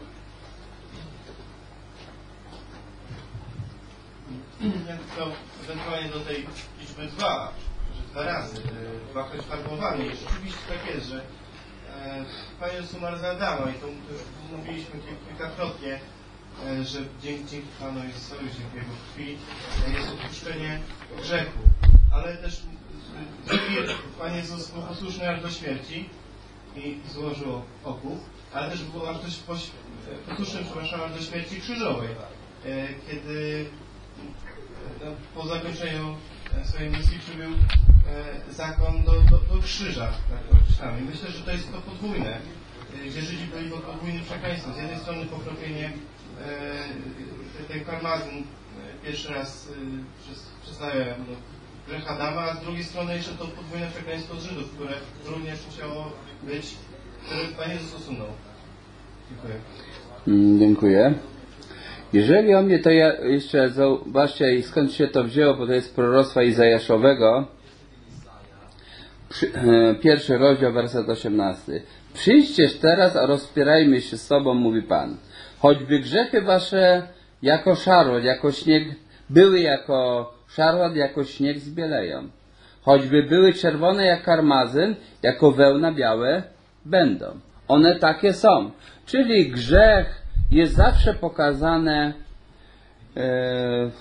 Ja tylko ewentualnie do tej liczby dwa, że dwa razy, y, dwa farbowanie. Rzeczywiście tak jest, że e, Panie sumar za Adama i to już mówiliśmy kil- kilkakrotnie, e, że dzięki, dzięki Panu Jezusowi, dzięki Jego krwi e, jest odpuszczenie grzechu. Ale też y, Pan Jezus był posłuszny aż do śmierci i złożył oków, ale też był aż do, poś- posłuszny, przepraszam, aż do śmierci krzyżowej, e, kiedy no, po zakończeniu swojej misji przybył e, zakon do, do, do krzyża, tak określamy. Myślę, że to jest to podwójne, e, gdzie Żydzi byli pod podwójnym przekleństwem. Z jednej strony pokropienie, e, ten karmazyn e, pierwszy raz e, przez, przyznaje no, grzech Adama, a z drugiej strony jeszcze to podwójne przekleństwo z Żydów, które również musiało być, które Pan Jezus usunął. Dziękuję. Mm, dziękuję. Jeżeli o mnie, to ja jeszcze zobaczcie, skąd się to wzięło, bo to jest proroctwa Izajaszowego, Przy, e, pierwszy rozdział, werset osiemnasty. Przyjdźcież teraz, a rozpierajmy się z sobą, mówi Pan. Choćby grzechy wasze jako szarłat, jako śnieg, były jako szarłat, jako śnieg zbieleją. Choćby były czerwone jak karmazyn, jako wełna białe będą. One takie są. Czyli grzech jest zawsze pokazane e, e,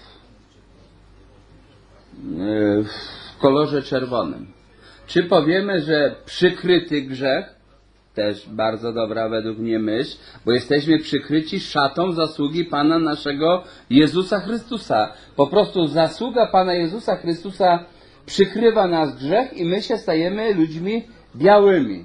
w kolorze czerwonym. Czy powiemy, że przykryty grzech, też bardzo dobra według mnie myśl, bo jesteśmy przykryci szatą zasługi Pana naszego Jezusa Chrystusa. Po prostu zasługa Pana Jezusa Chrystusa przykrywa nas grzech i my się stajemy ludźmi białymi.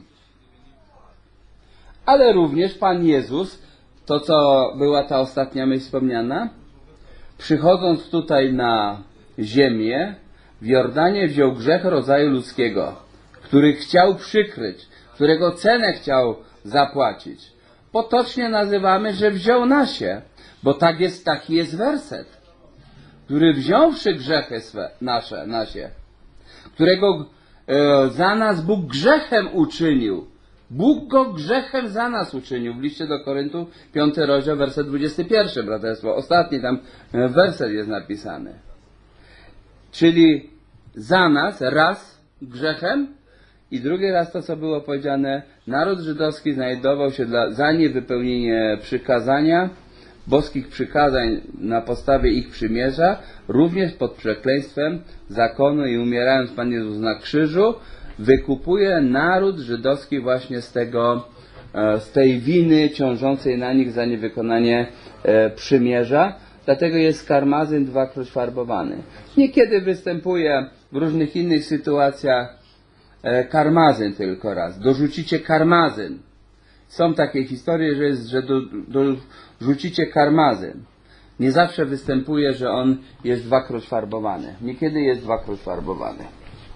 Ale również Pan Jezus, to co była ta ostatnia myśl wspomniana, przychodząc tutaj na ziemię, w Jordanie wziął grzech rodzaju ludzkiego, który chciał przykryć, którego cenę chciał zapłacić. Potocznie nazywamy, że wziął na się, bo tak jest, taki jest werset, który wziąwszy grzechy swe, nasze, nasie, którego e, za nas Bóg grzechem uczynił. Bóg go grzechem za nas uczynił. W liście do Koryntu, piąty rozdział, werset dwudziesty pierwszy, braterstwo. Ostatni tam werset jest napisany. Czyli za nas raz grzechem i drugi raz to, co było powiedziane, naród żydowski znajdował się dla, za niewypełnienie przykazania, boskich przykazań na podstawie ich przymierza, również pod przekleństwem zakonu i umierając Pan Jezus na krzyżu, wykupuje naród żydowski właśnie z tego, z tej winy ciążącej na nich za niewykonanie przymierza. Dlatego jest karmazyn dwakroć farbowany. Niekiedy występuje w różnych innych sytuacjach karmazyn tylko raz. Dorzucicie karmazyn. Są takie historie, że, jest, że do, dorzucicie karmazyn. Nie zawsze występuje, że on jest dwakroć farbowany. Niekiedy jest dwakroć farbowany.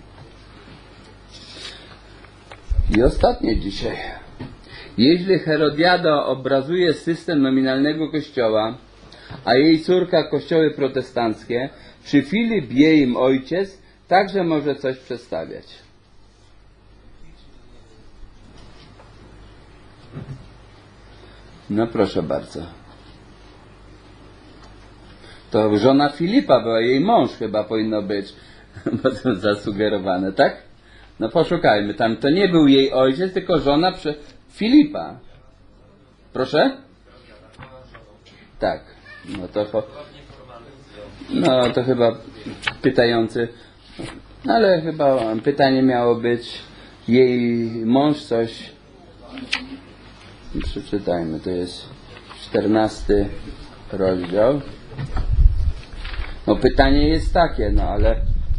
I ostatnie dzisiaj. Jeśli Herodiada obrazuje system nominalnego kościoła, a jej córka kościoły protestanckie, czy Filip, jej ojciec, także może coś przedstawiać? No proszę bardzo. To żona Filipa była, jej mąż chyba powinno być, bo to zasugerowane, tak? No poszukajmy, tam to nie był jej ojciec, tylko żona prze... Filipa. Proszę? Tak. No to, po... no to chyba pytający, ale chyba pytanie miało być, jej mąż coś, przeczytajmy, to jest czternasty rozdział. No pytanie jest takie, no ale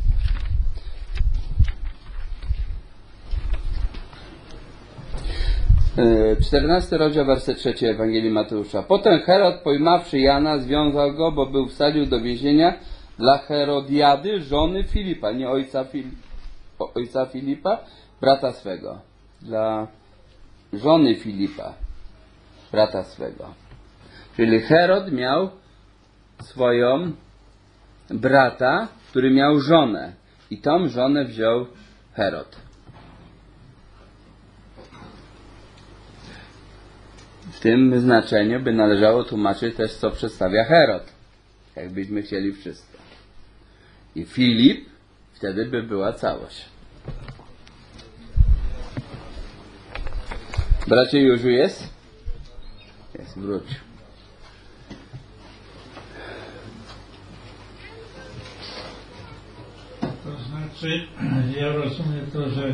czternasty rozdział, werset trzeci Ewangelii Mateusza. Potem Herod, pojmawszy Jana, związał go, bo był wsadził do więzienia dla Herodiady, żony Filipa, nie ojca Filipa. ojca Filipa, brata swego. Dla żony Filipa, brata swego. Czyli Herod miał swoją brata, który miał żonę. I tą żonę wziął Herod. W tym znaczeniu by należało tłumaczyć też, co przedstawia Herod. Jakbyśmy chcieli wszystko. I Filip, wtedy by była całość. Bracie, już jest? Jest, wróć. To znaczy, ja rozumiem to, że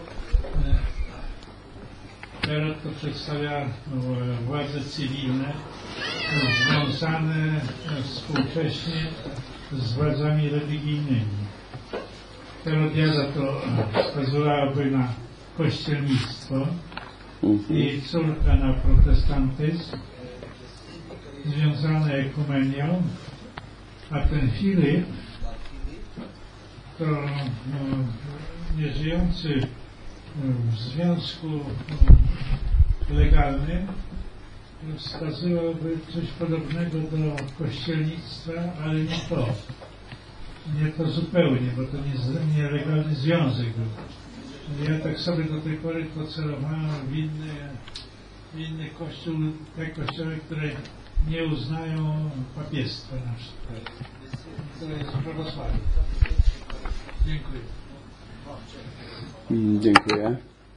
Herod to przedstawia władze cywilne związane współcześnie z władzami religijnymi. Herodiada to wskazywałaby na kościelnictwo i córka na protestantyzm, związane ekumenią, a ten Filip to no, nieżyjący w związku legalnym wskazywałby coś podobnego do kościelnictwa, ale nie to. Nie to zupełnie, bo to nie, nielegalny związek był. Ja tak sobie do tej pory to celowałem w inny, w inny kościół, te kościoły, które nie uznają papiestwa na przykład. To jest prawosławie. Dziękuję. Dziękuję.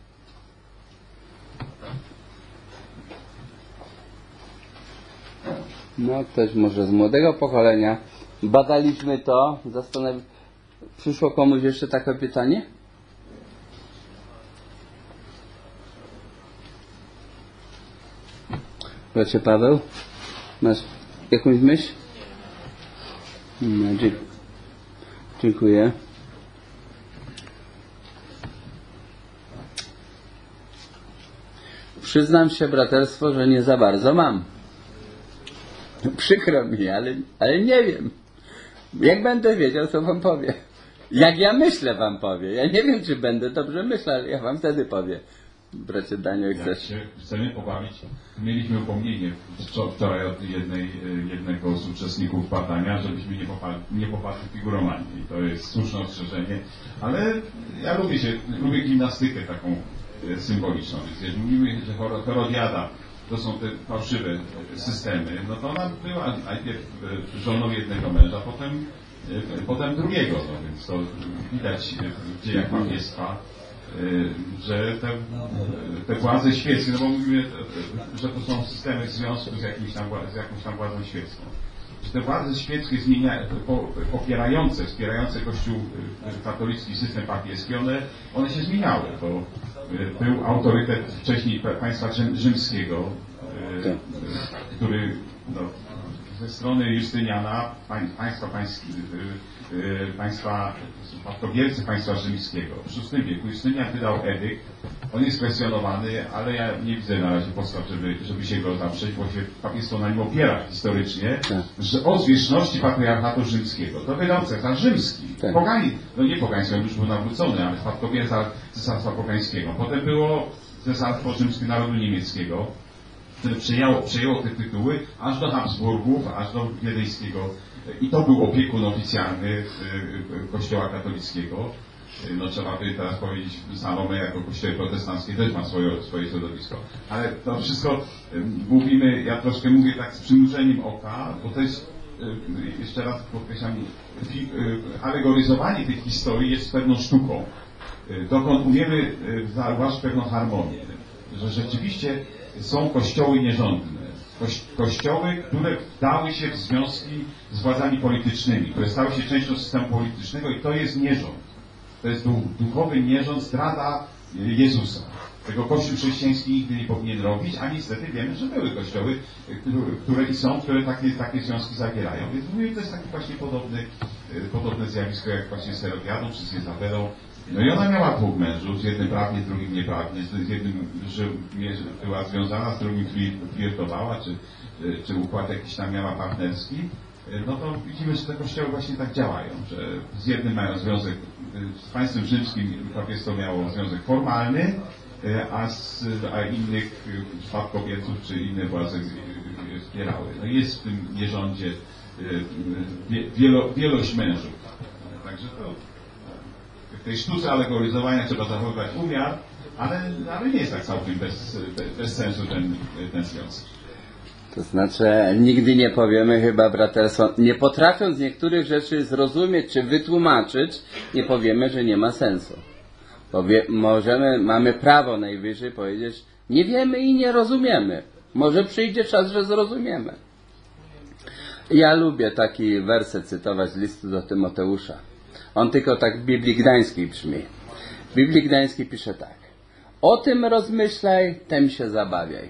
No, ktoś może z młodego pokolenia. Badaliśmy to. Zastanawi... Przyszło komuś jeszcze takie pytanie? Bracie Paweł, masz jakąś myśl? No, dzie- dziękuję. Przyznam się, braterstwo, że nie za bardzo mam. Przykro mi, ale, ale nie wiem. Jak będę wiedział, to wam powiem. Jak ja myślę, wam powiem. Ja nie wiem, czy będę dobrze myślał, ale ja wam wtedy powiem. Bracie Daniel, Jak chcesz? się chcemy pobawić, mieliśmy upomnienie wczoraj od jednej, jednego z uczestników badania, żebyśmy nie popadli, nie popadli w figuromanię. I to jest słuszne ostrzeżenie, ale ja lubię się, lubię gimnastykę taką symboliczną. Więc jeżeli mówimy, że Herodiada to są te fałszywe systemy, no to ona była najpierw żoną jednego męża, potem, potem drugiego. No więc to widać w dziejach papiestwa, że te, te władze świeckie, no bo mówimy, że to są systemy w związku z, jakimś tam, z jakąś tam władzą świecką. Że te władze świeckie zmienia, popierające, wspierające Kościół katolicki system papieski, one, one się zmieniały. To był autorytet wcześniej państwa rzymskiego, który no, ze strony Justyniana, państwa, pański, państwa, spadkobiercy państwa rzymskiego. W szóstym wieku Justynian wydał edykt, on jest kwestionowany, ale ja nie widzę na razie podstaw, żeby, żeby się go zaprzeć, bo się papiestwo na nim opiera historycznie, tak, że o zwierzchności patriarchatu rzymskiego. To wydał cesarz rzymski. Tak. Pogani, no nie pogański, on już był nawrócony, ale spadkobierca cesarstwa pogańskiego. Potem było cesarstwo rzymskie narodu niemieckiego, które przejęło, przejęło te tytuły aż do Habsburgów, aż do Wiedeńskiego. I to był opiekun oficjalny Kościoła katolickiego. No trzeba by teraz powiedzieć, Salome jako kościoły protestanckie też ma swoje, swoje środowisko. Ale to wszystko mówimy, ja troszkę mówię tak z przymrużeniem oka, bo to jest, jeszcze raz podkreślam, alegoryzowanie tej historii jest pewną sztuką, dokąd umiemy zauważyć pewną harmonię, że rzeczywiście są kościoły nierządne. Kościoły, które dały się w związki z władzami politycznymi, które stały się częścią systemu politycznego i to jest nierząd. To jest duchowy nierząd, zdrada Jezusa. Tego Kościół chrześcijański nigdy nie powinien robić, a niestety wiemy, że były kościoły, które i są, które takie, takie związki zawierają. Więc mówię, to jest takie właśnie podobny, podobne zjawisko jak właśnie z Herodiadą czy z Izabelą. No i ona miała dwóch mężów, z jednym prawnie, z drugim nieprawnie, z jednym że była związana, z drugim flirtowała, czy, czy układ jakiś tam miała partnerski. no to widzimy, że te kościoły właśnie tak działają, że z jednym mają związek, z państwem rzymskim papieństwo miało związek formalny, a, z, a innych spadkobierców czy inne władze wspierały. No jest w tym nierządzie wielo, wielość mężów. Także to w tej sztuce alegoryzowania trzeba zachowywać umiar, ale, ale nie jest tak całkiem bez, bez sensu ten, ten związek. To znaczy, nigdy nie powiemy chyba, braterstwo, nie potrafiąc niektórych rzeczy zrozumieć czy wytłumaczyć, nie powiemy, że nie ma sensu. Powie, możemy, mamy prawo najwyżej powiedzieć, nie wiemy i nie rozumiemy. Może przyjdzie czas, że zrozumiemy. Ja lubię taki werset cytować z listu do Tymoteusza. On tylko tak w Biblii Gdańskiej brzmi. W Biblii Gdańskiej pisze tak. O tym rozmyślaj, tem się zabawiaj.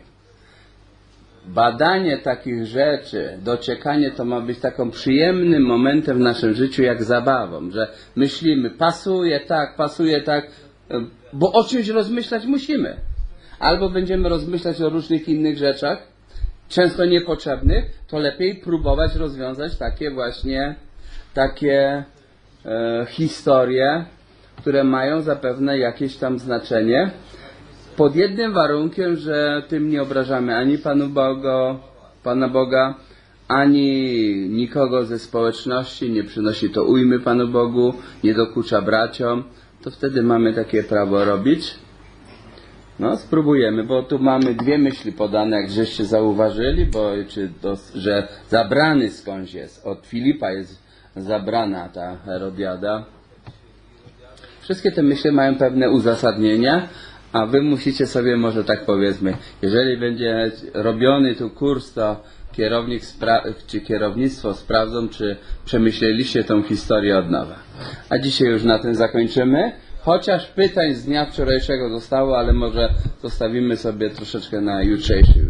Badanie takich rzeczy, dociekanie to ma być taką przyjemnym momentem w naszym życiu jak zabawą, że myślimy, pasuje tak, pasuje tak, bo o czymś rozmyślać musimy. Albo będziemy rozmyślać o różnych innych rzeczach, często niepotrzebnych, to lepiej próbować rozwiązać takie właśnie takie e, historie, które mają zapewne jakieś tam znaczenie, pod jednym warunkiem, że tym nie obrażamy ani Panu Boga, Pana Boga, ani nikogo ze społeczności, nie przynosi to ujmy Panu Bogu, nie dokucza braciom, to wtedy mamy takie prawo robić. No, spróbujemy, bo tu mamy dwie myśli podane, jak żeście zauważyli, bo czy to, że zabrany skądś jest, od Filipa jest zabrana ta Herodiada. Wszystkie te myśli mają pewne uzasadnienia, a wy musicie sobie, może tak powiedzmy, jeżeli będzie robiony tu kurs, to kierownik spra- czy kierownictwo sprawdzą, czy przemyśleliście tą historię od nowa. A dzisiaj już na tym zakończymy. Chociaż pytań z dnia wczorajszego zostało, ale może zostawimy sobie troszeczkę na jutrzejszy